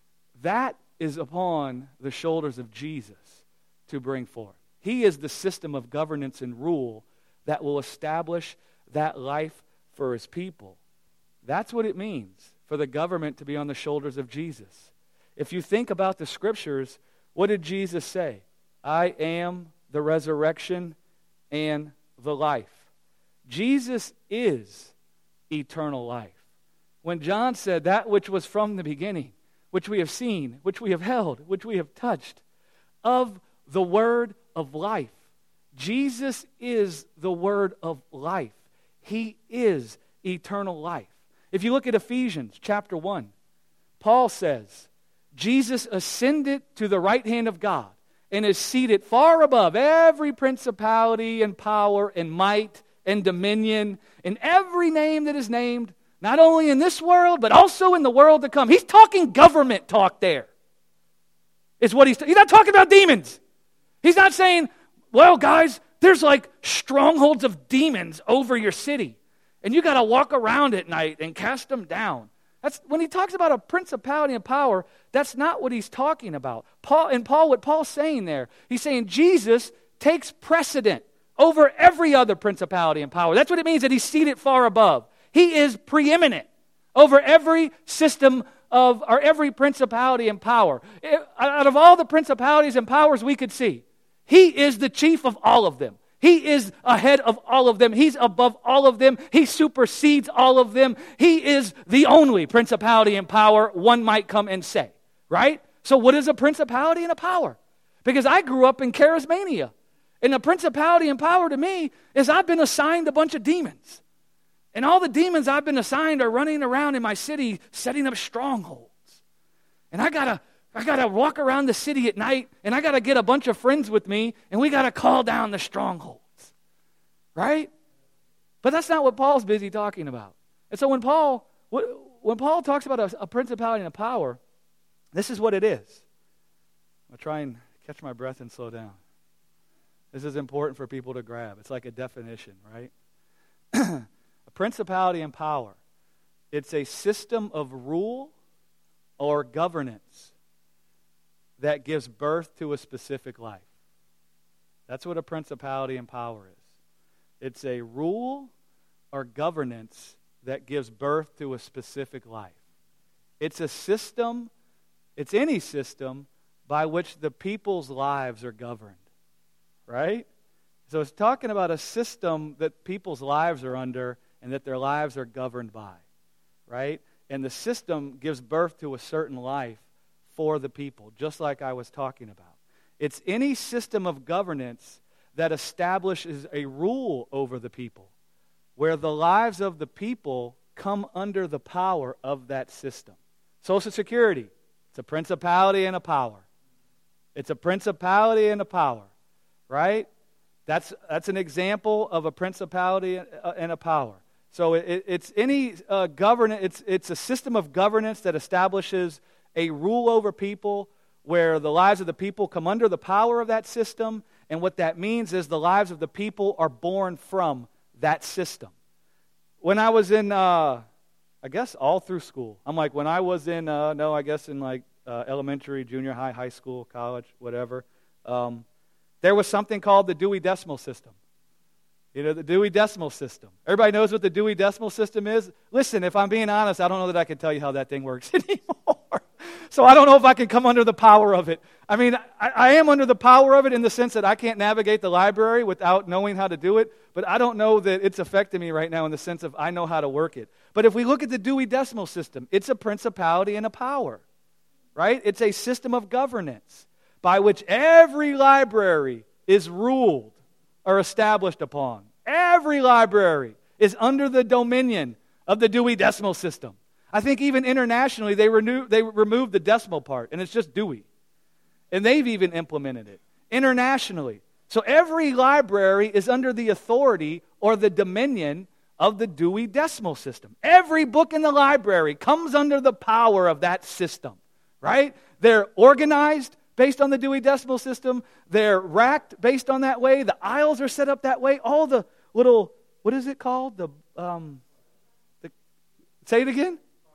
that is upon the shoulders of Jesus to bring forth. He is the system of governance and rule that will establish that life for his people. That's what it means for the government to be on the shoulders of Jesus. If you think about the scriptures, what did Jesus say? I am the resurrection and the life. Jesus is eternal life. When John said that which was from the beginning, which we have seen, which we have held, which we have touched, of the word of life. Jesus is the word of life. He is eternal life. If you look at Ephesians chapter one, Paul says, Jesus ascended to the right hand of God and is seated far above every principality and power and might and dominion and every name that is named, not only in this world, but also in the world to come. He's talking government talk there. Is what he's, he's not talking about demons. He's not saying, well, guys, there's like strongholds of demons over your city, and you got to walk around at night and cast them down. That's when he talks about a principality and power, that's not what he's talking about. Paul and Paul, what Paul's saying there, he's saying Jesus takes precedent over every other principality and power. That's what it means that he's seated far above. He is preeminent over every system of, or every principality and power. Out of all the principalities and powers we could see, he is the chief of all of them. He is ahead of all of them. He's above all of them. He supersedes all of them. He is the only principality and power, one might come and say, right? So what is a principality and a power? Because I grew up in charismania. And a principality and power to me is I've been assigned a bunch of demons. And all the demons I've been assigned are running around in my city setting up strongholds. And I got to I got to walk around the city at night, and I got to get a bunch of friends with me, and we got to call down the strongholds. Right? But that's not what Paul's busy talking about. And so when Paul when Paul talks about a, a principality and a power, this is what it is. I'll try and catch my breath and slow down. This is important for people to grab. It's like a definition, right? A principality and power. It's a system of rule or governance that gives birth to a specific life. That's what a principality and power is. It's a rule or governance that gives birth to a specific life. It's a system, it's any system by which the people's lives are governed. Right? So it's talking about a system that people's lives are under and that their lives are governed by. Right? And the system gives birth to a certain life for the people, just like I was talking about. It's any system of governance that establishes a rule over the people, where the lives of the people come under the power of that system. Social Security, it's a principality and a power. It's a principality and a power, right? That's that's an example of a principality and a power. So it, it's any uh, governance. It's it's a system of governance that establishes a rule over people, where the lives of the people come under the power of that system, and what that means is the lives of the people are born from that system. When I was in, uh, I guess all through school, I'm like when I was in, uh, no, I guess in like uh, elementary, junior high, high school, college, whatever. Um, there was something called the Dewey Decimal System. You know, the Dewey Decimal System. Everybody knows what the Dewey Decimal System is? Listen, if I'm being honest, I don't know that I can tell you how that thing works anymore. So I don't know if I can come under the power of it. I mean, I, I am under the power of it in the sense that I can't navigate the library without knowing how to do it, but I don't know that it's affecting me right now in the sense of I know how to work it. But if we look at the Dewey Decimal System, it's a principality and a power, right? It's a system of governance by which every library is ruled or established upon. Every library is under the dominion of the Dewey Decimal System. I think even internationally they, renew, they removed the decimal part, and it's just Dewey. And they've even implemented it internationally. So every library is under the authority or the dominion of the Dewey Decimal System. Every book in the library comes under the power of that system, right? They're organized based on the Dewey Decimal System. They're racked based on that way. The aisles are set up that way. All the little, what is it called? The, um, the say it again?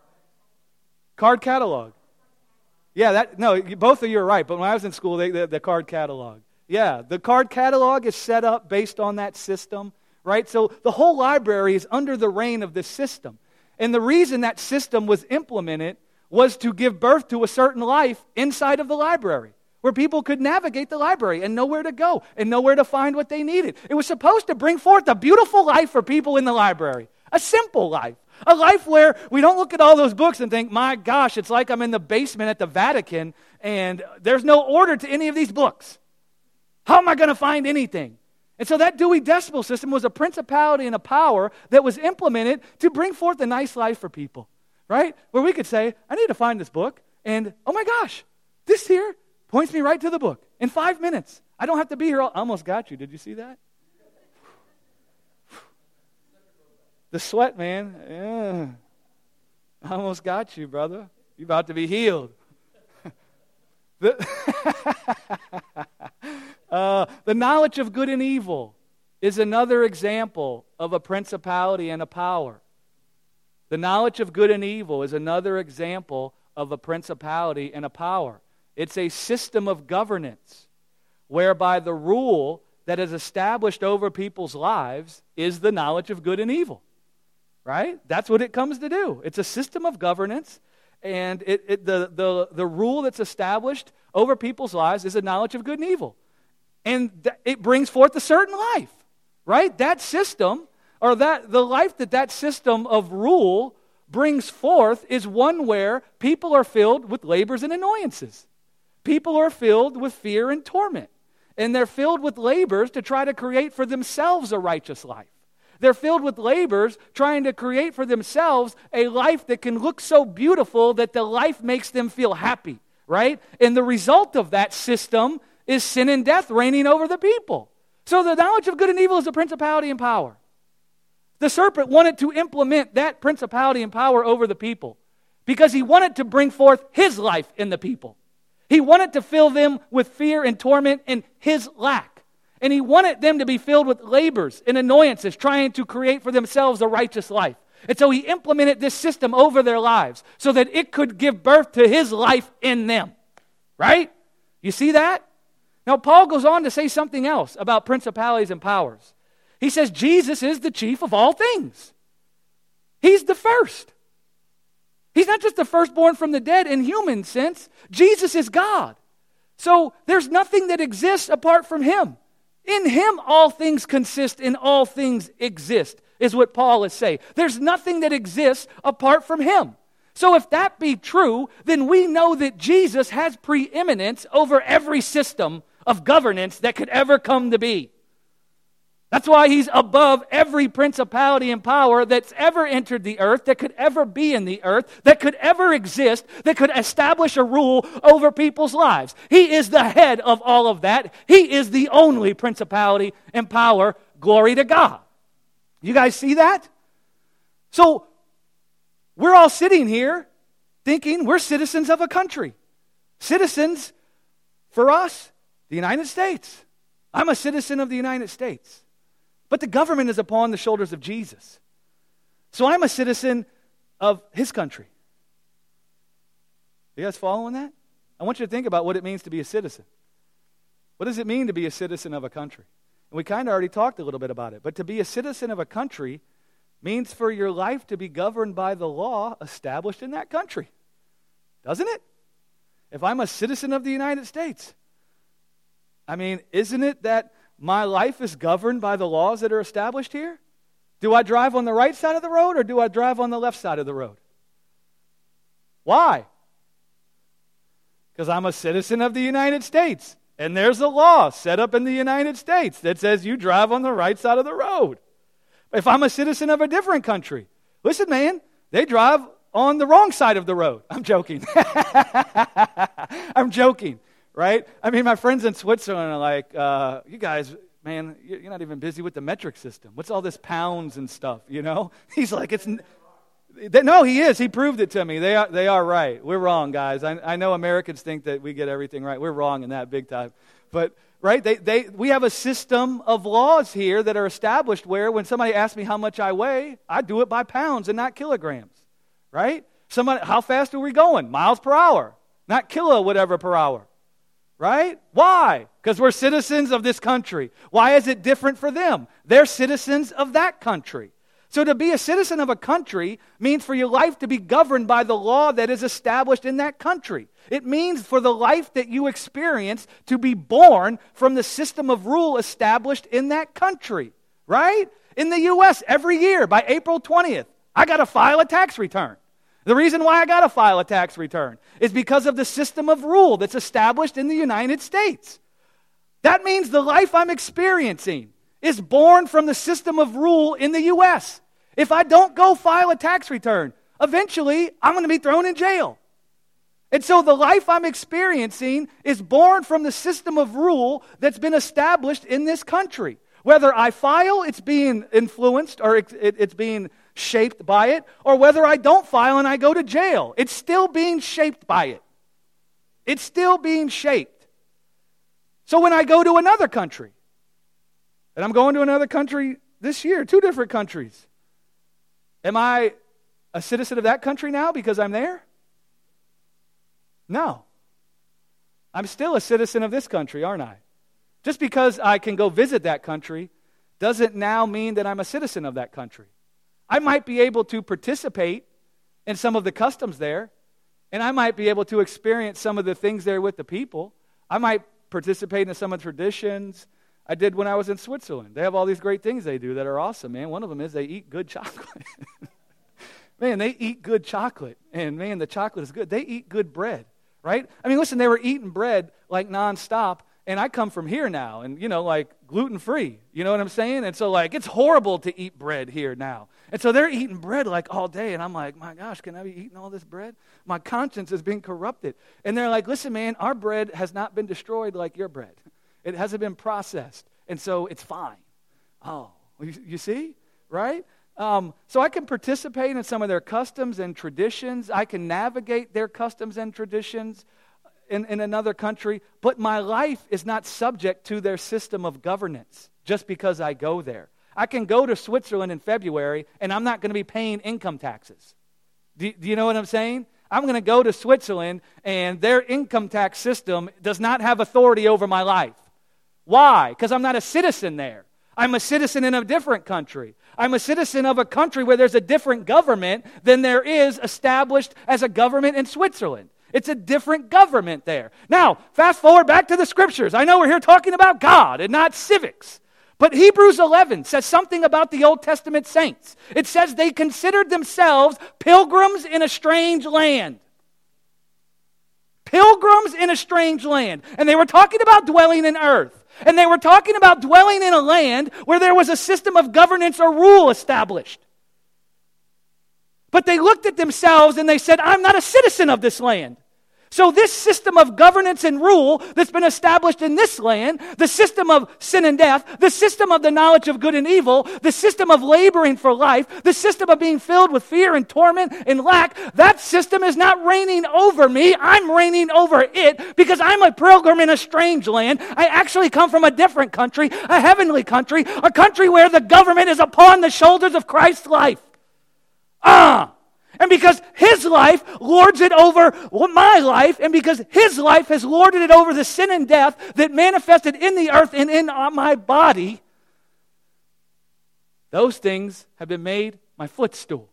Card catalog. Yeah, that no, both of you are right. But when I was in school, they, the, the card catalog. Yeah, the card catalog is set up based on that system, right? So the whole library is under the reign of this system. And the reason that system was implemented was to give birth to a certain life inside of the library, where people could navigate the library and know where to go and know where to find what they needed. It was supposed to bring forth a beautiful life for people in the library, a simple life. A life where we don't look at all those books and think, my gosh, it's like I'm in the basement at the Vatican and there's no order to any of these books. How am I going to find anything? And so that Dewey Decimal System was a principality and a power that was implemented to bring forth a nice life for people, right? Where we could say, I need to find this book, and oh my gosh, this here points me right to the book in five minutes. I don't have to be here. All- I almost got you. Did you see that? The sweat, man. Yeah. I almost got you, brother. You're about to be healed. the, uh, the knowledge of good and evil is another example of a principality and a power. The knowledge of good and evil is another example of a principality and a power. It's a system of governance whereby the rule that is established over people's lives is the knowledge of good and evil. Right? That's what it comes to do. It's a system of governance, and it, it, the, the, the rule that's established over people's lives is a knowledge of good and evil. And th- it brings forth a certain life. Right? That system, or that the life that that system of rule brings forth is one where people are filled with labors and annoyances. People are filled with fear and torment. And they're filled with labors to try to create for themselves a righteous life. They're filled with labors trying to create for themselves a life that can look so beautiful that the life makes them feel happy, right? And the result of that system is sin and death reigning over the people. So the knowledge of good and evil is a principality and power. The serpent wanted to implement that principality and power over the people because he wanted to bring forth his life in the people. He wanted to fill them with fear and torment and his lack. And he wanted them to be filled with labors and annoyances, trying to create for themselves a righteous life. And so he implemented this system over their lives so that it could give birth to his life in them. Right? You see that? Now, Paul goes on to say something else about principalities and powers. He says Jesus is the chief of all things. He's the first. He's not just the firstborn from the dead in human sense. Jesus is God. So there's nothing that exists apart from him. In him all things consist and all things exist, is what Paul is saying. There's nothing that exists apart from him. So if that be true, then we know that Jesus has preeminence over every system of governance that could ever come to be. That's why he's above every principality and power that's ever entered the earth, that could ever be in the earth, that could ever exist, that could establish a rule over people's lives. He is the head of all of that. He is the only principality and power. Glory to God. You guys see that? So, we're all sitting here thinking we're citizens of a country. Citizens, for us, the United States. I'm a citizen of the United States. But the government is upon the shoulders of Jesus. So I'm a citizen of his country. You guys following that? I want you to think about what it means to be a citizen. What does it mean to be a citizen of a country? And we kind of already talked a little bit about it. But to be a citizen of a country means for your life to be governed by the law established in that country. Doesn't it? If I'm a citizen of the United States, I mean, isn't it that my life is governed by the laws that are established here? Do I drive on the right side of the road or do I drive on the left side of the road? Why? Because I'm a citizen of the United States. And there's a law set up in the United States that says you drive on the right side of the road. If I'm a citizen of a different country, listen, man, they drive on the wrong side of the road. I'm joking. I'm joking. Right? I mean, my friends in Switzerland are like, uh, you guys, man, you're not even busy with the metric system. What's all this pounds and stuff, you know? He's like, it's... No, he is. He proved it to me. They are, they are right. We're wrong, guys. I, I know Americans think that we get everything right. We're wrong in that big time. But, right, they, they, we have a system of laws here that are established where when somebody asks me how much I weigh, I do it by pounds and not kilograms, right? Somebody, how fast are we going? Miles per hour, not kilo whatever per hour. Right? Why? Because we're citizens of this country. Why is it different for them? They're citizens of that country. So to be a citizen of a country means for your life to be governed by the law that is established in that country. It means for the life that you experience to be born from the system of rule established in that country. Right? In the U S, every year by April twentieth, I got to file a tax return. The reason why I got to file a tax return is because of the system of rule that's established in the United States. That means the life I'm experiencing is born from the system of rule in the U S. If I don't go file a tax return, eventually I'm going to be thrown in jail. And so the life I'm experiencing is born from the system of rule that's been established in this country. Whether I file, it's being influenced or it's being shaped by it, or whether I don't file and I go to jail. It's still being shaped by it. It's still being shaped. So when I go to another country, and I'm going to another country this year, two different countries, am I a citizen of that country now because I'm there? No. I'm still a citizen of this country, aren't I? Just because I can go visit that country doesn't now mean that I'm a citizen of that country. I might be able to participate in some of the customs there, and I might be able to experience some of the things there with the people. I might participate in some of the traditions I did when I was in Switzerland. They have all these great things they do that are awesome, man. One of them is they eat good chocolate. Man, they eat good chocolate, and man, the chocolate is good. They eat good bread, right? I mean, listen, they were eating bread like nonstop, and I come from here now, and, you know, like gluten-free, you know what I'm saying? And so, like, it's horrible to eat bread here now. And so they're eating bread, like, all day, and I'm like, my gosh, can I be eating all this bread? My conscience is being corrupted. And they're like, listen, man, our bread has not been destroyed like your bread. It hasn't been processed, and so it's fine. Oh, you, you see, right? Um, so I can participate in some of their customs and traditions. I can navigate their customs and traditions in, in another country, but my life is not subject to their system of governance just because I go there. I can go to Switzerland in February, and I'm not going to be paying income taxes. Do, do you know what I'm saying? I'm going to go to Switzerland, and their income tax system does not have authority over my life. Why? Because I'm not a citizen there. I'm a citizen in a different country. I'm a citizen of a country where there's a different government than there is established as a government in Switzerland. It's a different government there. Now, fast forward back to the Scriptures. I know we're here talking about God and not civics. But Hebrews eleven says something about the Old Testament saints. It says they considered themselves pilgrims in a strange land. Pilgrims in a strange land. And they were talking about dwelling in earth. And they were talking about dwelling in a land where there was a system of governance or rule established. But they looked at themselves and they said, I'm not a citizen of this land. So this system of governance and rule that's been established in this land, the system of sin and death, the system of the knowledge of good and evil, the system of laboring for life, the system of being filled with fear and torment and lack, that system is not reigning over me. I'm reigning over it because I'm a pilgrim in a strange land. I actually come from a different country, a heavenly country, a country where the government is upon the shoulders of Christ's life. Ah! And because His life lords it over my life, and because His life has lorded it over the sin and death that manifested in the earth and in my body, those things have been made my footstool.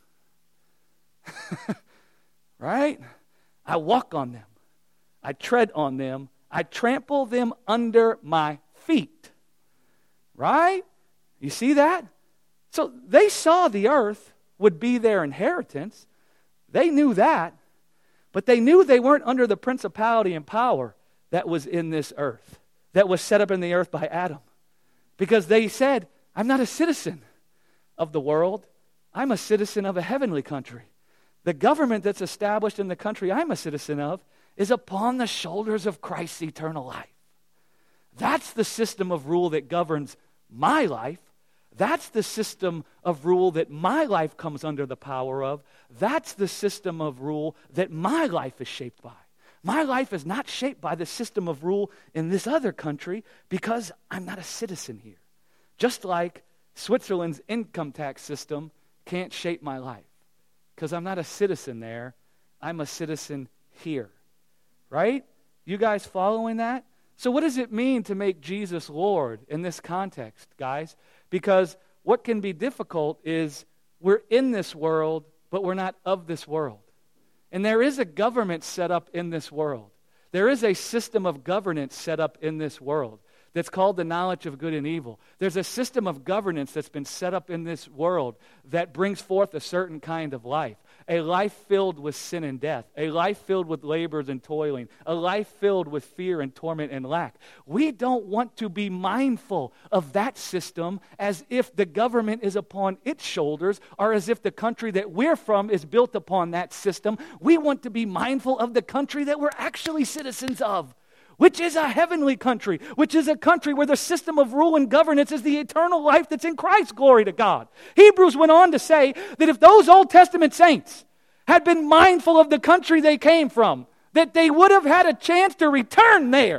Right? I walk on them. I tread on them. I trample them under my feet. Right? You see that? So they saw the earth would be their inheritance. They knew that. But they knew they weren't under the principality and power that was in this earth, that was set up in the earth by Adam. Because they said, I'm not a citizen of the world. I'm a citizen of a heavenly country. The government that's established in the country I'm a citizen of is upon the shoulders of Christ's eternal life. That's the system of rule that governs my life. That's the system of rule that my life comes under the power of. That's the system of rule that my life is shaped by. My life is not shaped by the system of rule in this other country because I'm not a citizen here. Just like Switzerland's income tax system can't shape my life because I'm not a citizen there. I'm a citizen here. Right? You guys following that? So what does it mean to make Jesus Lord in this context, guys? Because what can be difficult is we're in this world, but we're not of this world. And there is a government set up in this world. There is a system of governance set up in this world that's called the knowledge of good and evil. There's a system of governance that's been set up in this world that brings forth a certain kind of life. A life filled with sin and death. A life filled with labors and toiling. A life filled with fear and torment and lack. We don't want to be mindful of that system as if the government is upon its shoulders or as if the country that we're from is built upon that system. We want to be mindful of the country that we're actually citizens of, which is a heavenly country, which is a country where the system of rule and governance is the eternal life that's in Christ. Glory to God. Hebrews went on to say that if those Old Testament saints had been mindful of the country they came from, that they would have had a chance to return there.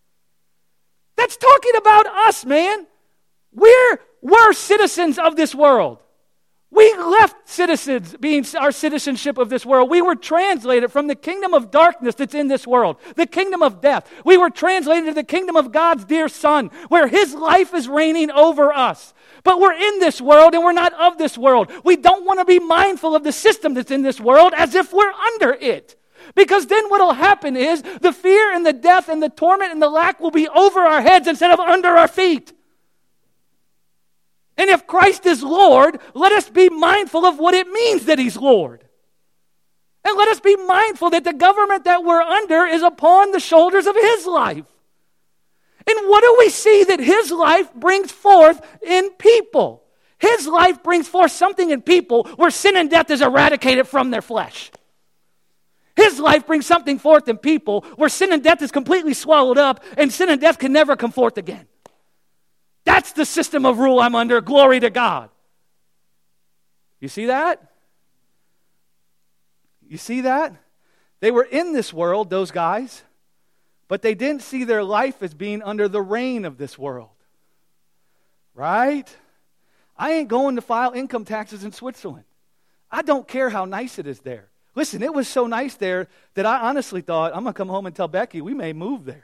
That's talking about us, man. We're, we're citizens of this world. We left citizens being our citizenship of this world. We were translated from the kingdom of darkness that's in this world, the kingdom of death. We were translated to the kingdom of God's dear Son, where His life is reigning over us. But we're in this world and we're not of this world. We don't want to be mindful of the system that's in this world as if we're under it. Because then what will happen is the fear and the death and the torment and the lack will be over our heads instead of under our feet. And if Christ is Lord, let us be mindful of what it means that He's Lord. And let us be mindful that the government that we're under is upon the shoulders of His life. And what do we see that His life brings forth in people? His life brings forth something in people where sin and death is eradicated from their flesh. His life brings something forth in people where sin and death is completely swallowed up and sin and death can never come forth again. That's the system of rule I'm under. Glory to God. You see that? You see that? They were in this world, those guys, but they didn't see their life as being under the reign of this world. Right? I ain't going to file income taxes in Switzerland. I don't care how nice it is there. Listen, it was so nice there that I honestly thought, I'm going to come home and tell Becky we may move there.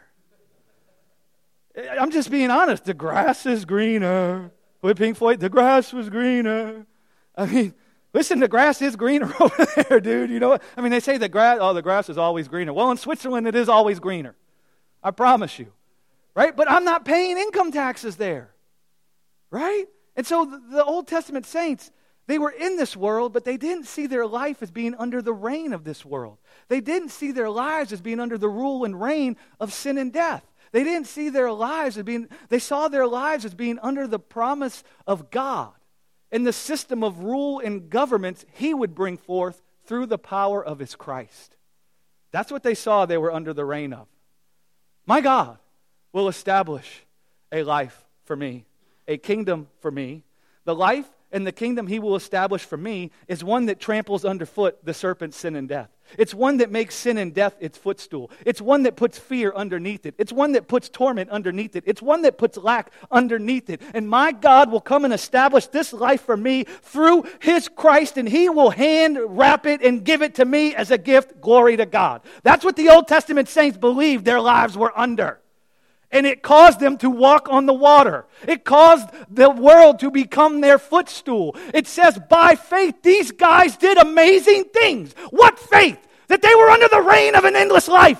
I'm just being honest. The grass is greener. With Pink Floyd, the grass was greener. I mean, listen, the grass is greener over there, dude. You know what? I mean, they say the grass, oh, the grass is always greener. Well, in Switzerland, it is always greener. I promise you. Right? But I'm not paying income taxes there. Right? And so the, the Old Testament saints, they were in this world, but they didn't see their life as being under the reign of this world. They didn't see their lives as being under the rule and reign of sin and death. They didn't see their lives as being, they saw their lives as being under the promise of God and the system of rule and governments He would bring forth through the power of His Christ. That's what they saw they were under the reign of. My God will establish a life for me, a kingdom for me. The life and the kingdom He will establish for me is one that tramples underfoot the serpent's sin and death. It's one that makes sin and death its footstool. It's one that puts fear underneath it. It's one that puts torment underneath it. It's one that puts lack underneath it. And my God will come and establish this life for me through His Christ, and He will hand wrap it and give it to me as a gift. Glory to God. That's what the Old Testament saints believed their lives were under. And it caused them to walk on the water. It caused the world to become their footstool. It says, by faith, these guys did amazing things. What faith? That they were under the reign of an endless life.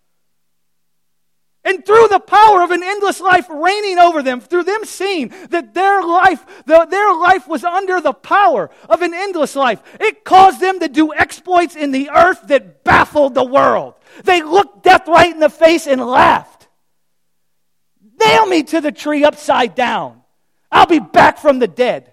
And through the power of an endless life reigning over them, through them seeing that their life, the, their life was under the power of an endless life, it caused them to do exploits in the earth that baffled the world. They looked death right in the face and laughed. Nail me to the tree upside down. I'll be back from the dead.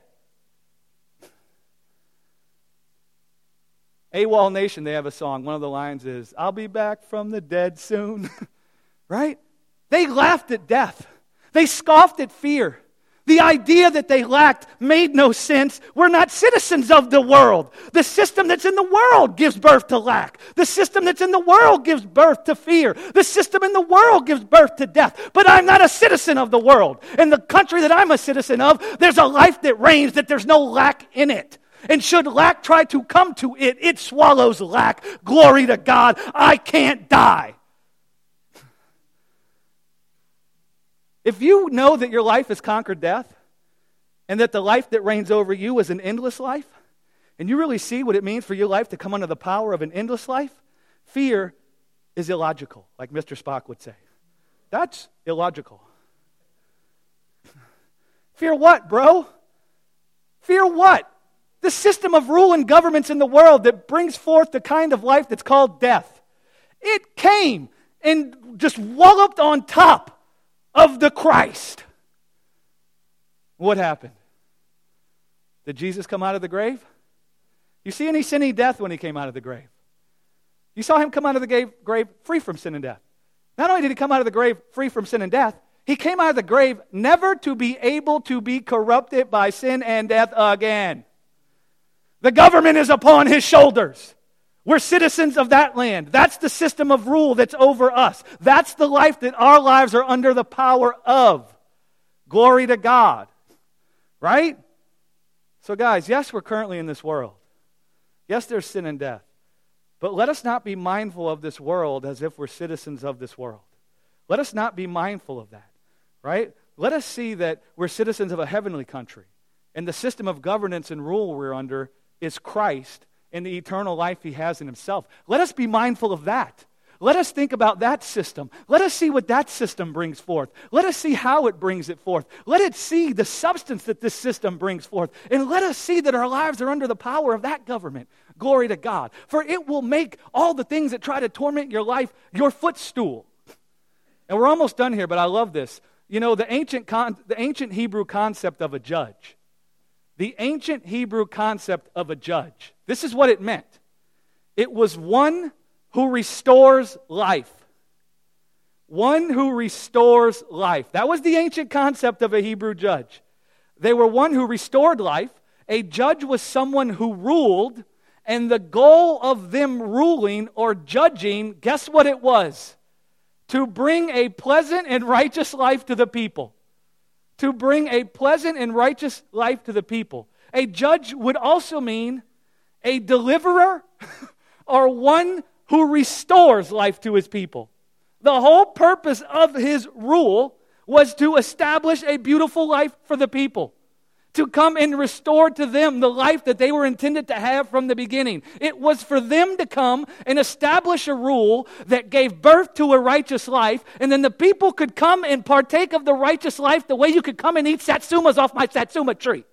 AWOL Nation, they have a song. One of the lines is, I'll be back from the dead soon. Right? They laughed at death. They scoffed at fear. The idea that they lacked made no sense. We're not citizens of the world. The system that's in the world gives birth to lack. The system that's in the world gives birth to fear. The system in the world gives birth to death. But I'm not a citizen of the world. In the country that I'm a citizen of, there's a life that reigns, that there's no lack in it. And should lack try to come to it, it swallows lack. Glory to God, I can't die. If you know that your life has conquered death, and that the life that reigns over you is an endless life, and you really see what it means for your life to come under the power of an endless life, fear is illogical, like Mister Spock would say. That's illogical. Fear what, bro? Fear what? The system of rule and governments in the world that brings forth the kind of life that's called death. It came and just walloped on top of the Christ. What happened? Did Jesus come out of the grave? You see any sin, any death when He came out of the grave? You saw Him come out of the grave free from sin and death. Not only did He come out of the grave free from sin and death, He came out of the grave never to be able to be corrupted by sin and death again. The government is upon His shoulders. We're citizens of that land. That's the system of rule that's over us. That's the life that our lives are under the power of. Glory to God. Right? So guys, yes, we're currently in this world. Yes, there's sin and death. But let us not be mindful of this world as if we're citizens of this world. Let us not be mindful of that. Right? Let us see that we're citizens of a heavenly country. And the system of governance and rule we're under is Christ and the eternal life He has in Himself. Let us be mindful of that. Let us think about that system. Let us see what that system brings forth. Let us see how it brings it forth. Let it see the substance that this system brings forth. And let us see that our lives are under the power of that government. Glory to God. For it will make all the things that try to torment your life your footstool. And we're almost done here, but I love this. You know, the ancient con- the ancient Hebrew concept of a judge. The ancient Hebrew concept of a judge. This is what it meant. It was one who restores life. One who restores life. That was the ancient concept of a Hebrew judge. They were one who restored life. A judge was someone who ruled, and the goal of them ruling or judging, guess what it was? To bring a pleasant and righteous life to the people. To bring a pleasant and righteous life to the people. A judge would also mean a deliverer or one who restores life to his people. The whole purpose of his rule was to establish a beautiful life for the people. To come and restore to them the life that they were intended to have from the beginning. It was for them to come and establish a rule that gave birth to a righteous life, and then the people could come and partake of the righteous life the way you could come and eat satsumas off my satsuma tree.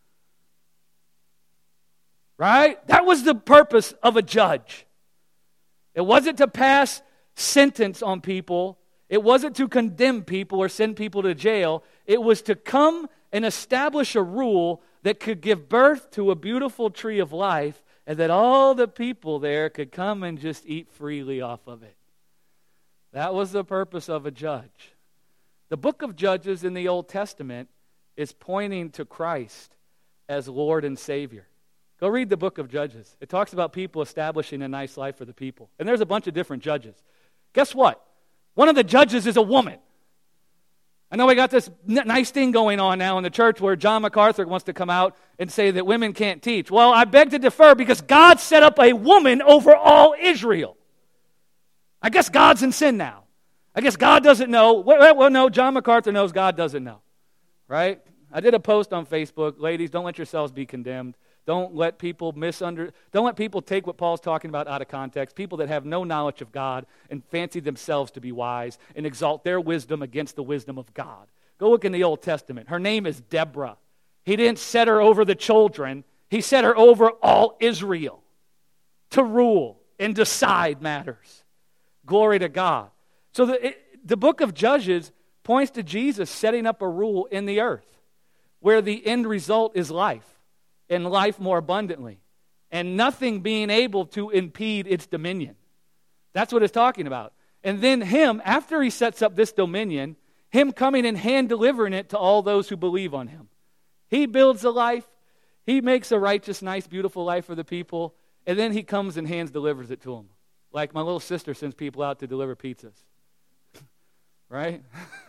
Right? That was the purpose of a judge. It wasn't to pass sentence on people It wasn't to condemn people or send people to jail. It was to come and establish a rule that could give birth to a beautiful tree of life, and that all the people there could come and just eat freely off of it. That was the purpose of a judge. The book of Judges in the Old Testament is pointing to Christ as Lord and Savior. Go read the book of Judges. It talks about people establishing a nice life for the people. And there's a bunch of different judges. Guess what? One of the judges is a woman. I know we got this n- nice thing going on now in the church where John MacArthur wants to come out and say that women can't teach. Well, I beg to differ because God set up a woman over all Israel. I guess God's in sin now. I guess God doesn't know. Well, well, no, John MacArthur knows, God doesn't know. Right? I did a post on Facebook. Ladies, don't let yourselves be condemned. Don't let people misunder. Don't let people take what Paul's talking about out of context. People that have no knowledge of God and fancy themselves to be wise and exalt their wisdom against the wisdom of God. Go look in the Old Testament. Her name is Deborah. He didn't set her over the children. He set her over all Israel to rule and decide matters. Glory to God. So the, it, the book of Judges points to Jesus setting up a rule in the earth where the end result is life, and life more abundantly, and nothing being able to impede its dominion. That's what it's talking about. And then him, after he sets up this dominion, him coming and hand delivering it to all those who believe on him. He builds a life, he makes a righteous, nice, beautiful life for the people, and then he comes and hands delivers it to them. Like my little sister sends people out to deliver pizzas. Right?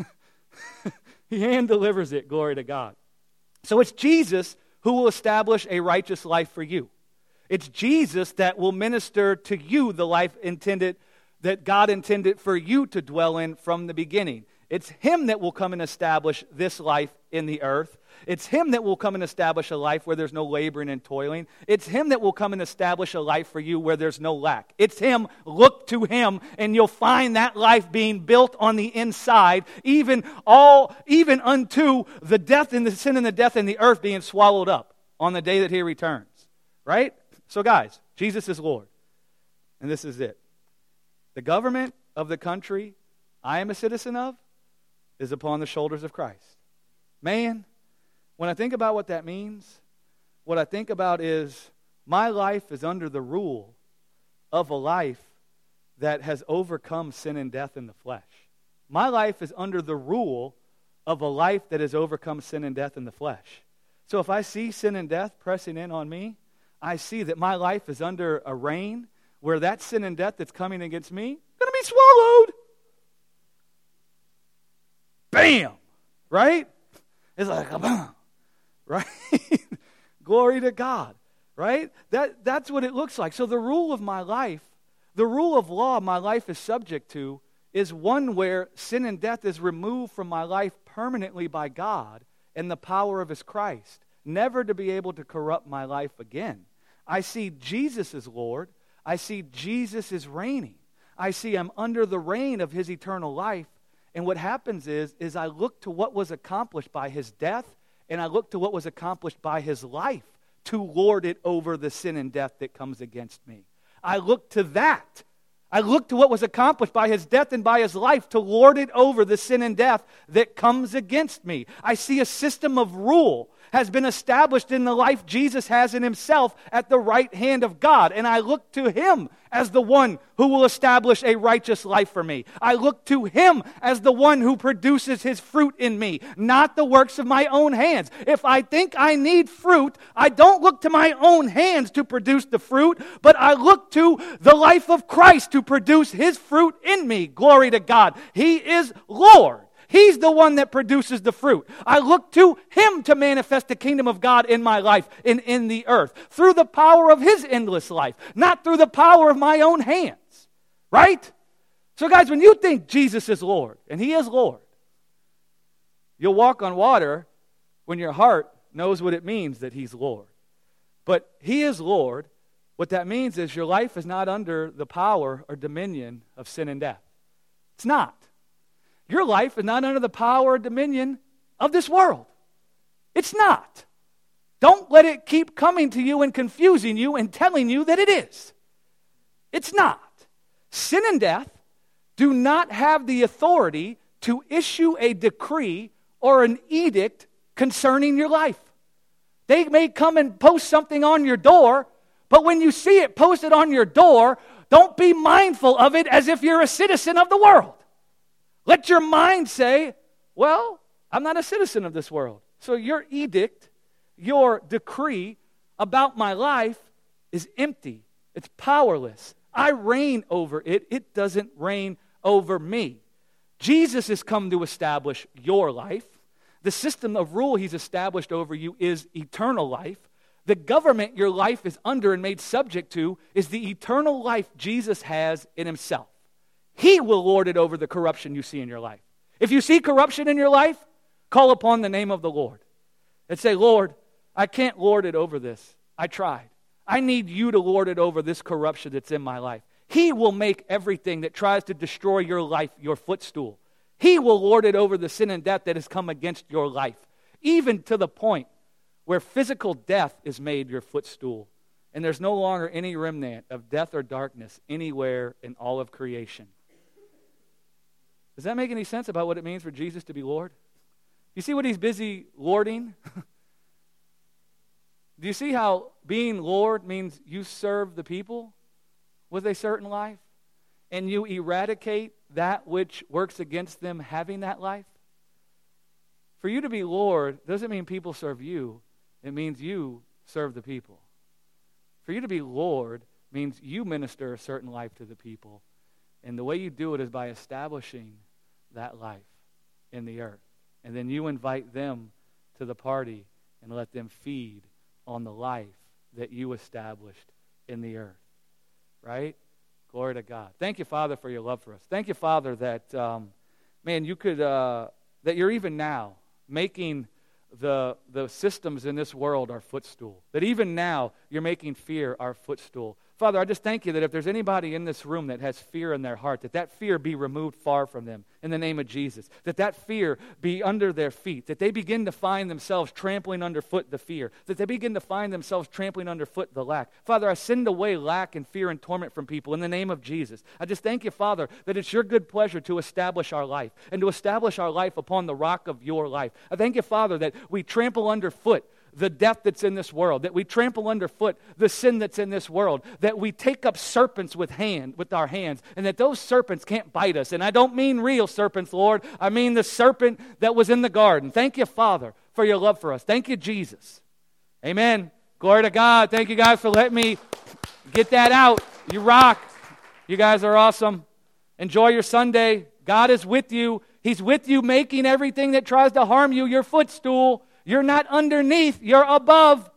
He hand delivers it, glory to God. So it's Jesus who will establish a righteous life for you. It's Jesus that will minister to you the life intended, that God intended for you to dwell in from the beginning. It's him that will come and establish this life in the earth. It's him that will come and establish a life where there's no laboring and toiling. It's him that will come and establish a life for you where there's no lack. It's him. Look to him, and you'll find that life being built on the inside, even all, even unto the death and the sin and the death and the earth being swallowed up on the day that he returns. Right? So guys, Jesus is Lord. And this is it. The government of the country I am a citizen of is upon the shoulders of Christ. Man, when I think about what that means, what I think about is my life is under the rule of a life that has overcome sin and death in the flesh. My life is under the rule of a life that has overcome sin and death in the flesh. So if I see sin and death pressing in on me, I see that my life is under a reign where that sin and death that's coming against me is going to be swallowed. Bam! Right? It's like a bam. Right? Glory to God. Right? That, that's what it looks like. So the rule of my life, the rule of law my life is subject to, is one where sin and death is removed from my life permanently by God and the power of his Christ, never to be able to corrupt my life again. I see Jesus as Lord. I see Jesus is reigning. I see I'm under the reign of his eternal life. And what happens is, is I look to what was accomplished by his death, and I look to what was accomplished by his life to lord it over the sin and death that comes against me. I look to that. I look to what was accomplished by his death and by his life to lord it over the sin and death that comes against me. I see a system of rule has been established in the life Jesus has in himself at the right hand of God. And I look to him as the one who will establish a righteous life for me. I look to him as the one who produces his fruit in me, not the works of my own hands. If I think I need fruit, I don't look to my own hands to produce the fruit, but I look to the life of Christ to produce his fruit in me. Glory to God. He is Lord. He's the one that produces the fruit. I look to him to manifest the kingdom of God in my life and in the earth through the power of his endless life, not through the power of my own hands. Right? So guys, when you think Jesus is Lord, and he is Lord, you'll walk on water when your heart knows what it means that he's Lord. But he is Lord. What that means is your life is not under the power or dominion of sin and death. It's not. Your life is not under the power or dominion of this world. It's not. Don't let it keep coming to you and confusing you and telling you that it is. It's not. Sin and death do not have the authority to issue a decree or an edict concerning your life. They may come and post something on your door, but when you see it posted on your door, don't be mindful of it as if you're a citizen of the world. Let your mind say, well, I'm not a citizen of this world. So your edict, your decree about my life is empty. It's powerless. I reign over it. It doesn't reign over me. Jesus has come to establish your life. The system of rule he's established over you is eternal life. The government your life is under and made subject to is the eternal life Jesus has in himself. He will lord it over the corruption you see in your life. If you see corruption in your life, call upon the name of the Lord and say, Lord, I can't lord it over this. I tried. I need you to lord it over this corruption that's in my life. He will make everything that tries to destroy your life your footstool. He will lord it over the sin and death that has come against your life, even to the point where physical death is made your footstool, and there's no longer any remnant of death or darkness anywhere in all of creation. Does that make any sense about what it means for Jesus to be Lord? You see what he's busy lording? Do you see how being Lord means you serve the people with a certain life, and you eradicate that which works against them having that life? For you to be Lord doesn't mean people serve you. It means you serve the people. For you to be Lord means you minister a certain life to the people. And the way you do it is by establishing that life in the earth. And then you invite them to the party and let them feed on the life that you established in the earth. Right? Glory to God. Thank you, Father, for your love for us. Thank you, Father, that, um, man, you could, uh, that you're even now making the, the systems in this world our footstool. That even now you're making fear our footstool. Father, I just thank you that if there's anybody in this room that has fear in their heart, that that fear be removed far from them in the name of Jesus. That that fear be under their feet. That they begin to find themselves trampling underfoot the fear. That they begin to find themselves trampling underfoot the lack. Father, I send away lack and fear and torment from people in the name of Jesus. I just thank you, Father, that it's your good pleasure to establish our life and to establish our life upon the rock of your life. I thank you, Father, that we trample underfoot the death that's in this world, that we trample underfoot the sin that's in this world, that we take up serpents with hand, with our hands, and that those serpents can't bite us. And I don't mean real serpents, Lord. I mean the serpent that was in the garden. Thank you, Father, for your love for us. Thank you, Jesus. Amen. Glory to God. Thank you guys for letting me get that out. You rock. You guys are awesome. Enjoy your Sunday. God is with you. He's with you, making everything that tries to harm you your footstool. You're not underneath, you're above.